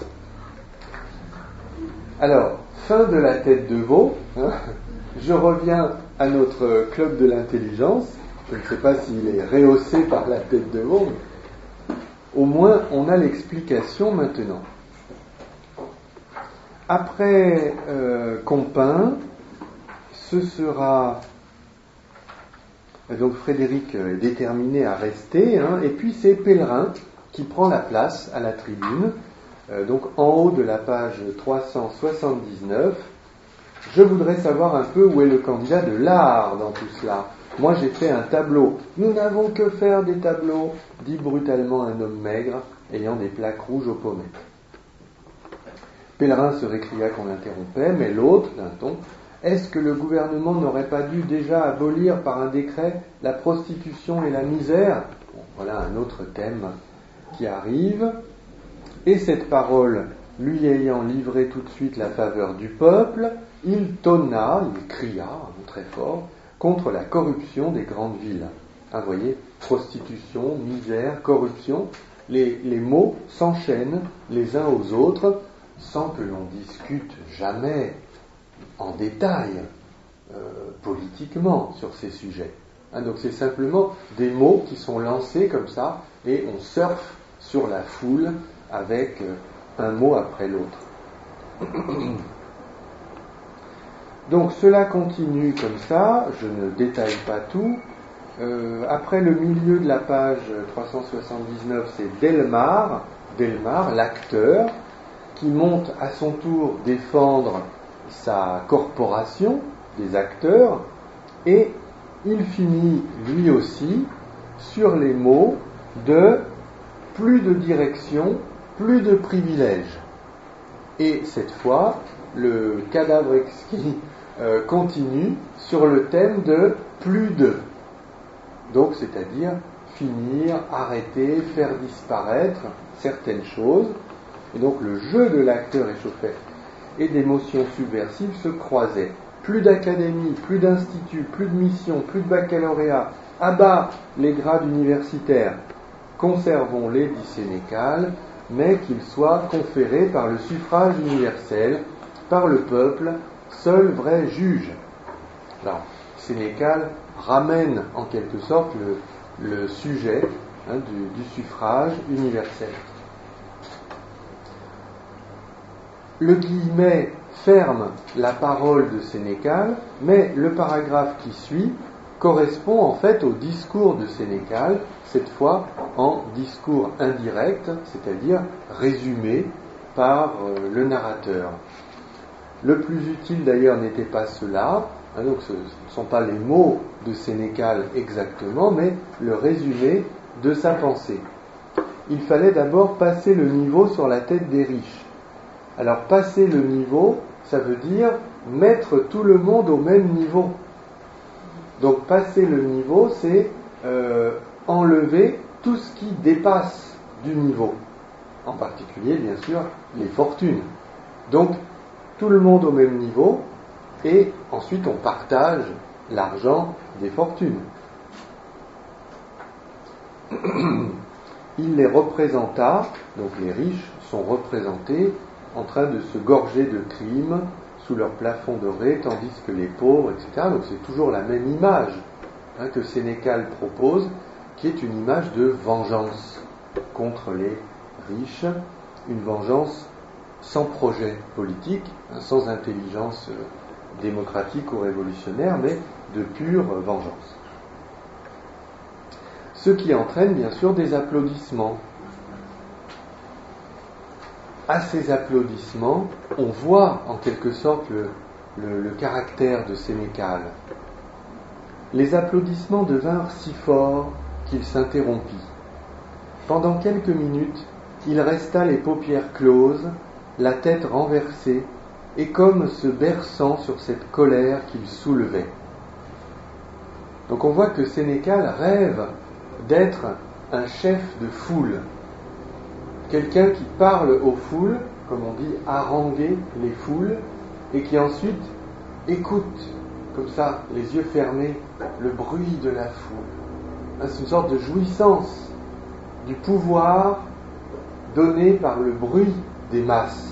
Alors, fin de la tête de veau, je reviens à notre club de l'intelligence. Je ne sais pas s'il est rehaussé par la tête de veau, mais au moins on a l'explication maintenant. Après Compin, ce sera donc Frédéric est déterminé à rester, et puis c'est Pellerin qui prend la place à la tribune. Donc en haut de la page 379, je voudrais savoir un peu où est le candidat de l'art dans tout cela. Moi j'ai fait un tableau. Nous n'avons que faire des tableaux, dit brutalement un homme maigre ayant des plaques rouges aux pommettes. Pèlerin se récria qu'on l'interrompait, mais l'autre, d'un ton, est-ce que le gouvernement n'aurait pas dû déjà abolir par un décret la prostitution et la misère ? Bon, voilà un autre thème qui arrive. Et cette parole, lui ayant livré tout de suite la faveur du peuple, il tonna, il cria très fort, contre la corruption des grandes villes. Vous voyez, prostitution, misère, corruption, les mots s'enchaînent les uns aux autres sans que l'on discute jamais en détail politiquement sur ces sujets. Donc c'est simplement des mots qui sont lancés comme ça et on surfe sur la foule avec un mot après l'autre. Donc cela continue comme ça, je ne détaille pas tout. Après le milieu de la page 379, c'est Delmar, l'acteur, qui monte à son tour défendre sa corporation des acteurs, et il finit lui aussi sur les mots de plus de direction, plus de privilèges. Et cette fois, le Cadavrexki continue sur le thème de plus de. Donc, c'est-à-dire finir, arrêter, faire disparaître certaines choses. Et donc, le jeu de l'acteur échauffé et d'émotions subversives se croisaient. Plus d'académies, plus d'instituts, plus de missions, plus de baccalauréat. À bas les grades universitaires. Conservons-les, dit Sénécal, mais qu'ils soient conférés par le suffrage universel, par le peuple, seul vrai juge. Alors, Sénécal ramène en quelque sorte le sujet du suffrage universel. Le guillemet ferme la parole de Sénécal, mais le paragraphe qui suit correspond en fait au discours de Sénécal, cette fois en discours indirect, c'est-à-dire résumé par le narrateur. Le plus utile d'ailleurs n'était pas cela, donc ce ne sont pas les mots de Sénécal exactement, mais le résumé de sa pensée. Il fallait d'abord passer le niveau sur la tête des riches. Alors passer le niveau, ça veut dire mettre tout le monde au même niveau. Donc passer le niveau, c'est enlever tout ce qui dépasse du niveau. En particulier, bien sûr, les fortunes. Donc, tout le monde au même niveau, et ensuite on partage l'argent des fortunes. Il les représenta, donc les riches sont représentés en train de se gorger de crimes sous leur plafond doré, tandis que les pauvres, etc. Donc c'est toujours la même image que Sénécal propose, qui est une image de vengeance contre les riches, une vengeance sans projet politique, sans intelligence démocratique ou révolutionnaire, mais de pure vengeance. Ce qui entraîne bien sûr des applaudissements. À ces applaudissements, on voit en quelque sorte le caractère de Sénécal. Les applaudissements devinrent si forts qu'il s'interrompit. Pendant quelques minutes, il resta les paupières closes, la tête renversée, et comme se berçant sur cette colère qu'il soulevait. Donc on voit que Sénécal rêve d'être un chef de foule, quelqu'un qui parle aux foules, comme on dit, haranguer les foules, et qui ensuite écoute, comme ça, les yeux fermés, le bruit de la foule. C'est une sorte de jouissance du pouvoir donné par le bruit des masses.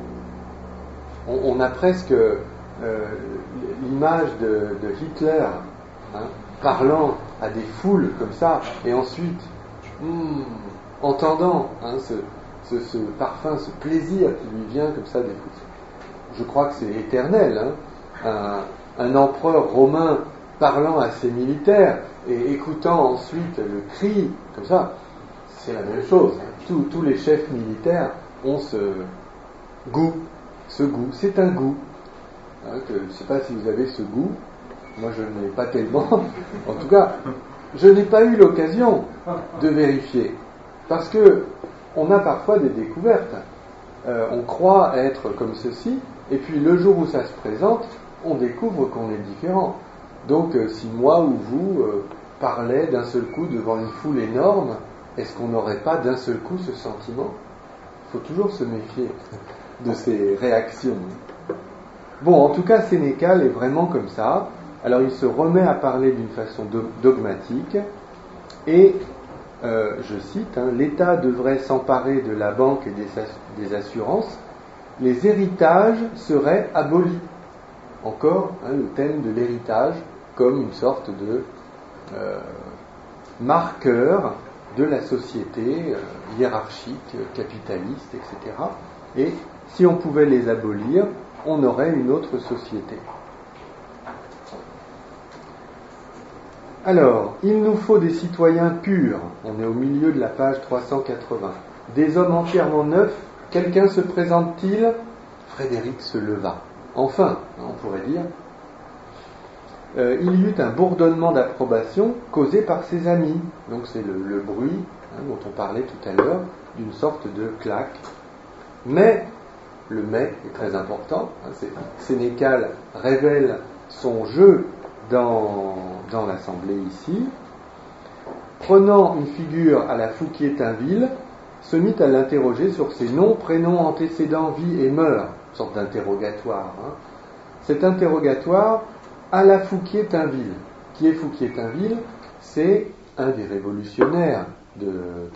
On a presque l'image de Hitler parlant à des foules comme ça, et ensuite entendant ce parfum, ce plaisir qui lui vient comme ça des foules. Je crois que c'est éternel. Un empereur romain parlant à ses militaires et écoutant ensuite le cri, comme ça, c'est la même chose. Tous les chefs militaires ont ce goût. C'est un goût. Je ne sais pas si vous avez ce goût. Moi, je ne l'ai pas tellement. En tout cas, je n'ai pas eu l'occasion de vérifier. Parce que on a parfois des découvertes. on croit être comme ceci, et puis le jour où ça se présente, on découvre qu'on est différent. Donc si moi ou vous parlait d'un seul coup devant une foule énorme, est-ce qu'on n'aurait pas d'un seul coup ce sentiment ? Il faut toujours se méfier de ces réactions. Bon, en tout cas, Sénécal est vraiment comme ça. Alors il se remet à parler d'une façon dogmatique, et je cite, l'État devrait s'emparer de la banque et des assurances, les héritages seraient abolis. Encore le thème de l'héritage comme une sorte de marqueur de la société hiérarchique, capitaliste, etc. Et si on pouvait les abolir, on aurait une autre société. Alors, il nous faut des citoyens purs. On est au milieu de la page 380. Des hommes entièrement neufs. Quelqu'un se présente-t-il ? Frédéric se leva. Enfin, on pourrait dire. Il y eut un bourdonnement d'approbation causé par ses amis. Donc c'est le bruit dont on parlait tout à l'heure, d'une sorte de claque. Mais, le mais est très important. Sénécal révèle son jeu dans l'assemblée ici. Prenant une figure à la Fouquier-Tinville, se mit à l'interroger sur ses noms, prénoms, antécédents, vie et mœurs. Une sorte d'interrogatoire. Cet interrogatoire à la Fouquier-Tinville. Qui est Fouquier-Tinville ? C'est un des révolutionnaires de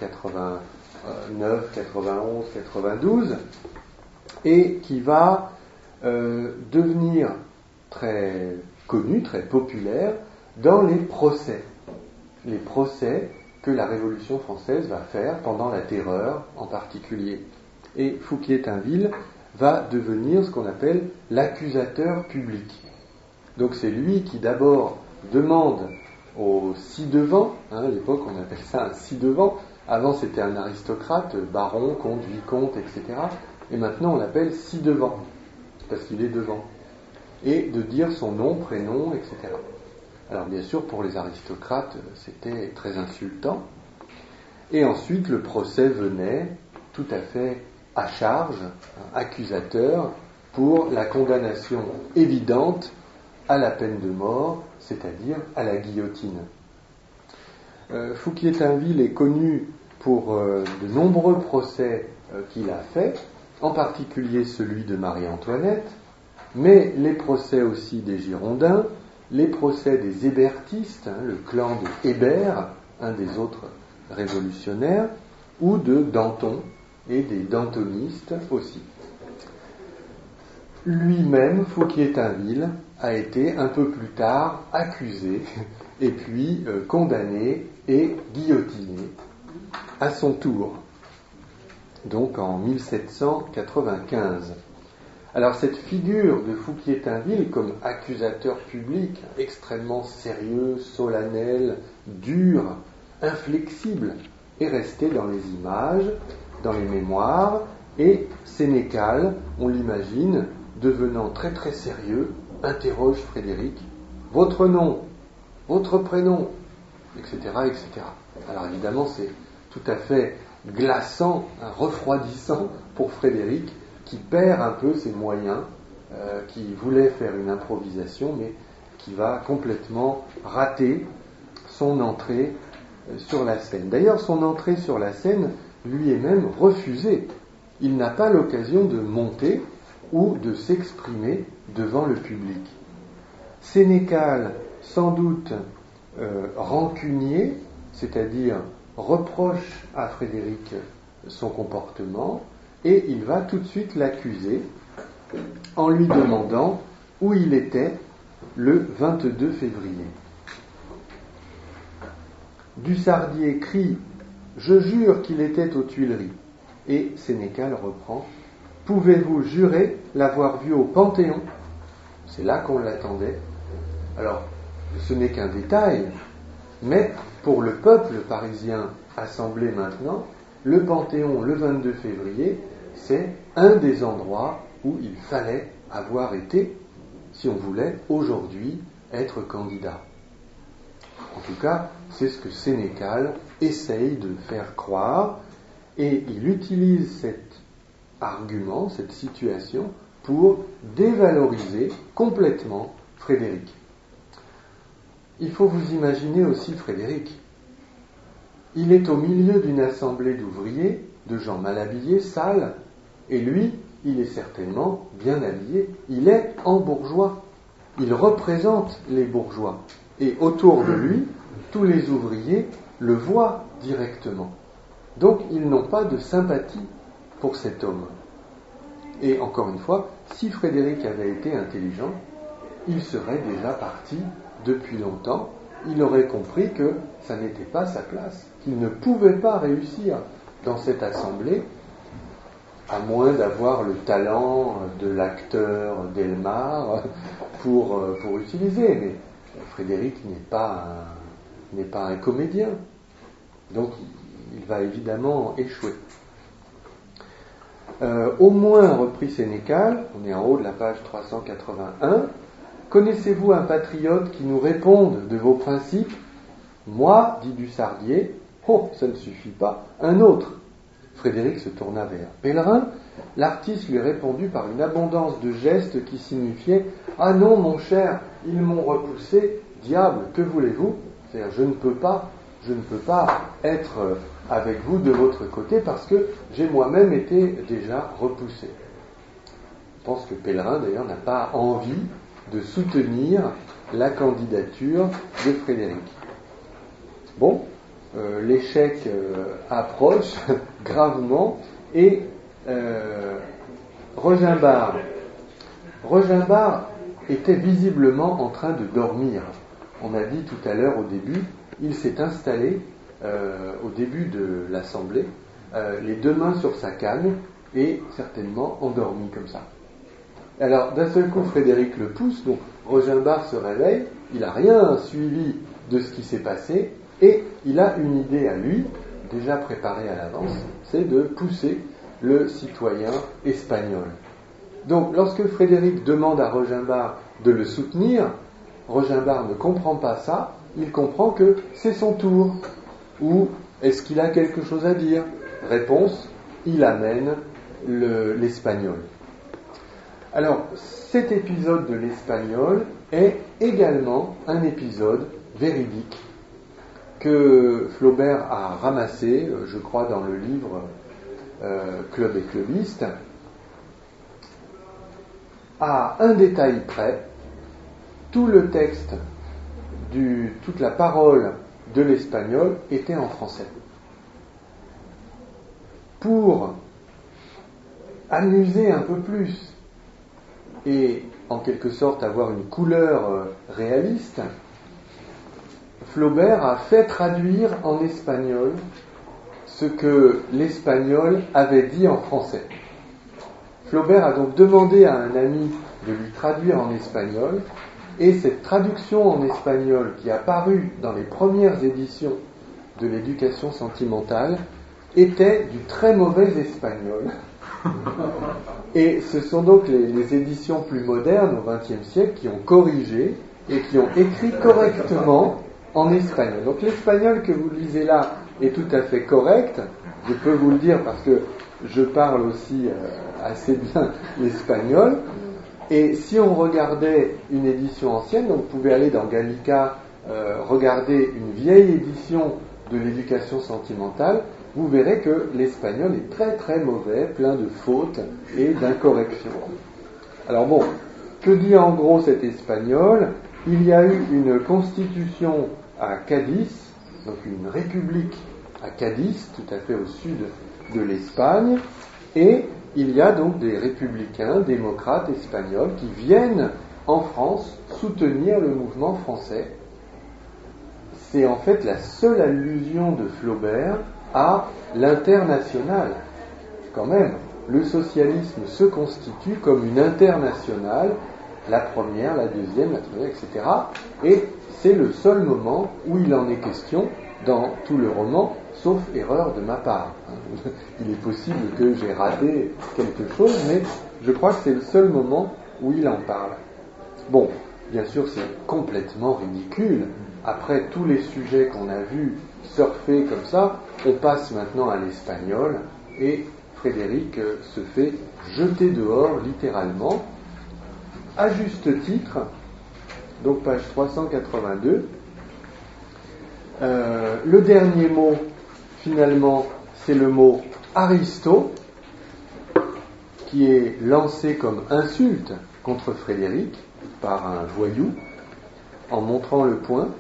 89, 91, 92 et qui va devenir très connu, très populaire dans les procès que la Révolution française va faire pendant la Terreur en particulier. Et Fouquier-Tinville va devenir ce qu'on appelle l'accusateur public. Donc c'est lui qui d'abord demande au ci-devant, à l'époque on appelle ça un ci-devant, avant c'était un aristocrate, baron, comte, vicomte, etc. Et maintenant on l'appelle ci-devant, parce qu'il est devant. Et de dire son nom, prénom, etc. Alors bien sûr pour les aristocrates c'était très insultant. Et ensuite le procès venait tout à fait à charge, accusateur, pour la condamnation évidente à la peine de mort, c'est-à-dire à la guillotine. Fouquier-Tinville est connu pour de nombreux procès qu'il a faits, en particulier celui de Marie-Antoinette, mais les procès aussi des Girondins, les procès des hébertistes, le clan de Hébert, un des autres révolutionnaires, ou de Danton et des dantonistes aussi. Lui-même, Fouquier-Tinville, a été un peu plus tard accusé et puis condamné et guillotiné à son tour, donc en 1795. Alors cette figure de Fouquier-Tinville comme accusateur public, extrêmement sérieux, solennel, dur, inflexible, est restée dans les images, dans les mémoires, et Sénécal, on l'imagine, devenant très très sérieux, interroge Frédéric, votre nom, votre prénom, etc., etc. Alors évidemment c'est tout à fait glaçant, refroidissant pour Frédéric, qui perd un peu ses moyens, qui voulait faire une improvisation, mais qui va complètement rater son entrée sur la scène. D'ailleurs, son entrée sur la scène lui est même refusée. Il n'a pas l'occasion de monter ou de s'exprimer devant le public. Sénécal, sans doute rancunier, c'est-à-dire reproche à Frédéric son comportement, et il va tout de suite l'accuser en lui demandant où il était le 22 février. Dussardier crie « Je jure qu'il était aux Tuileries » et Sénécal reprend « Pouvez-vous jurer l'avoir vu au Panthéon ?» C'est là qu'on l'attendait. Alors, ce n'est qu'un détail, mais pour le peuple parisien assemblé maintenant, le Panthéon, le 22 février, c'est un des endroits où il fallait avoir été si on voulait aujourd'hui être candidat. En tout cas, c'est ce que Sénécal essaye de faire croire, et il utilise argument, cette situation, pour dévaloriser complètement Frédéric. Il faut vous imaginer aussi Frédéric. Il est au milieu d'une assemblée d'ouvriers, de gens mal habillés, sales, et lui, il est certainement bien habillé. Il est en bourgeois. Il représente les bourgeois. Et autour de lui, tous les ouvriers le voient directement. Donc, ils n'ont pas de sympathie pour cet homme. Et encore une fois, si Frédéric avait été intelligent, il serait déjà parti depuis longtemps. Il aurait compris que ça n'était pas sa place, qu'il ne pouvait pas réussir dans cette assemblée, à moins d'avoir le talent de l'acteur d'Elmar pour utiliser. Mais Frédéric n'est pas un comédien. Donc, il va évidemment échouer. Au moins, reprit Sénécal, on est en haut de la page 381, connaissez-vous un patriote qui nous réponde de vos principes ? Moi, dit Dussardier, oh, ça ne suffit pas, un autre. Frédéric se tourna vers Pellerin. L'artiste lui répondit par une abondance de gestes qui signifiaient « Ah non, mon cher, ils m'ont repoussé, diable, que voulez-vous » C'est-à-dire, je ne peux pas être avec vous de votre côté parce que j'ai moi-même été déjà repoussé. Je pense que Pellerin, d'ailleurs, n'a pas envie de soutenir la candidature de Frédéric. Bon, l'échec approche gravement et Rogimbard était visiblement en train de dormir. On a dit tout à l'heure au début, il s'est installé au début de l'assemblée, les deux mains sur sa canne et certainement endormi comme ça. Alors d'un seul coup Frédéric le pousse, donc Rogimbard se réveille, il n'a rien suivi de ce qui s'est passé et il a une idée à lui, déjà préparée à l'avance, c'est de pousser le citoyen espagnol. Donc lorsque Frédéric demande à Rogimbard de le soutenir, Rogimbard ne comprend pas ça, il comprend que c'est son tour. Ou est-ce qu'il a quelque chose à dire ? Réponse, il amène l'espagnol. Alors, cet épisode de l'espagnol est également un épisode véridique que Flaubert a ramassé, je crois, dans le livre Club et Clubiste, à un détail près. Tout le texte, toute la parole de l'espagnol était en français. Pour amuser un peu plus et en quelque sorte avoir une couleur réaliste, Flaubert a fait traduire en espagnol ce que l'espagnol avait dit en français. Flaubert a donc demandé à un ami de lui traduire en espagnol. Et cette traduction en espagnol qui a paru dans les premières éditions de l'éducation sentimentale était du très mauvais espagnol. Et ce sont donc les éditions plus modernes au XXe siècle qui ont corrigé et qui ont écrit correctement en espagnol. Donc l'espagnol que vous lisez là est tout à fait correct, je peux vous le dire parce que je parle aussi assez bien l'espagnol. Et si on regardait une édition ancienne, donc vous pouvez aller dans Gallica, regarder une vieille édition de l'éducation sentimentale, vous verrez que l'espagnol est très très mauvais, plein de fautes et d'incorrections. Alors bon, que dit en gros cet espagnol ? Il y a eu une constitution à Cadiz, donc une république à Cadiz, tout à fait au sud de l'Espagne, et il y a donc des républicains, démocrates espagnols qui viennent en France soutenir le mouvement français. C'est en fait la seule allusion de Flaubert à l'international. Quand même, le socialisme se constitue comme une internationale, la première, la deuxième, la troisième, etc. Et c'est le seul moment où il en est question dans tout le roman, sauf erreur de ma part. Il est possible que j'ai raté quelque chose, mais je crois que c'est le seul moment où il en parle. Bon, bien sûr, c'est complètement ridicule. Après tous les sujets qu'on a vus surfer comme ça, on passe maintenant à l'espagnol, et Frédéric se fait jeter dehors littéralement, à juste titre. Donc page 382. Le dernier mot, finalement, c'est le mot aristo, qui est lancé comme insulte contre Frédéric par un voyou, en montrant le poing.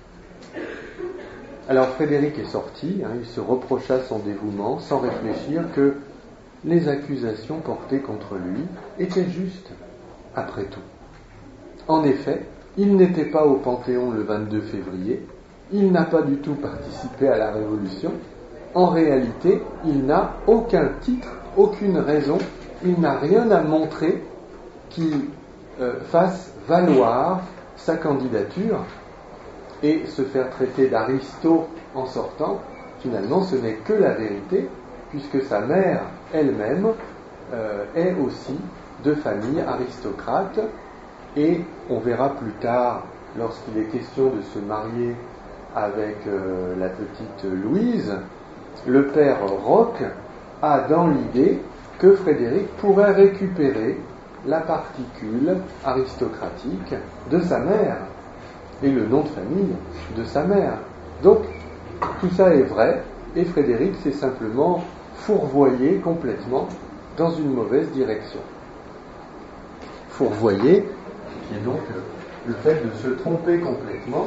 Alors Frédéric est sorti, il se reprocha son dévouement, sans réfléchir que les accusations portées contre lui étaient justes, après tout. En effet, il n'était pas au Panthéon le 22 février, il n'a pas du tout participé à la Révolution. En réalité, il n'a aucun titre, aucune raison, il n'a rien à montrer qui fasse valoir sa candidature, et se faire traiter d'aristo en sortant, finalement ce n'est que la vérité, puisque sa mère elle-même est aussi de famille aristocrate, et on verra plus tard, lorsqu'il est question de se marier avec la petite Louise, le père Roch a dans l'idée que Frédéric pourrait récupérer la particule aristocratique de sa mère et le nom de famille de sa mère. Donc, tout ça est vrai, et Frédéric s'est simplement fourvoyé complètement dans une mauvaise direction. Fourvoyé, qui est donc le fait de se tromper complètement.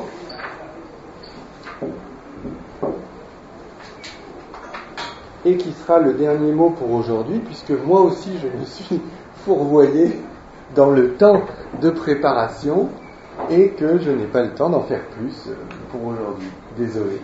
Et qui sera le dernier mot pour aujourd'hui, puisque moi aussi je me suis fourvoyé dans le temps de préparation et que je n'ai pas le temps d'en faire plus pour aujourd'hui. Désolé.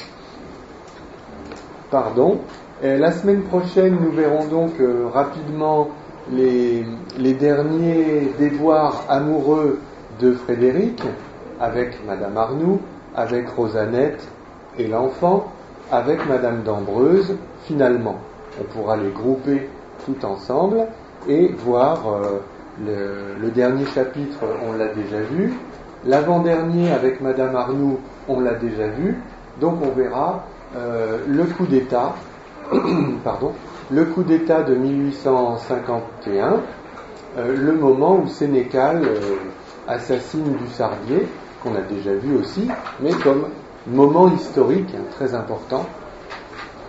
Pardon. La semaine prochaine, nous verrons donc rapidement les derniers déboires amoureux de Frédéric, avec Madame Arnoux, avec Rosanette et l'enfant, avec Madame d'Ambreuse, finalement. On pourra les grouper tout ensemble et voir le dernier chapitre, on l'a déjà vu. L'avant-dernier avec Madame Arnoux, on l'a déjà vu. Donc on verra le coup d'État, le coup d'État de 1851, le moment où Sénécal assassine Dussardier, qu'on a déjà vu aussi, mais comme moment historique très important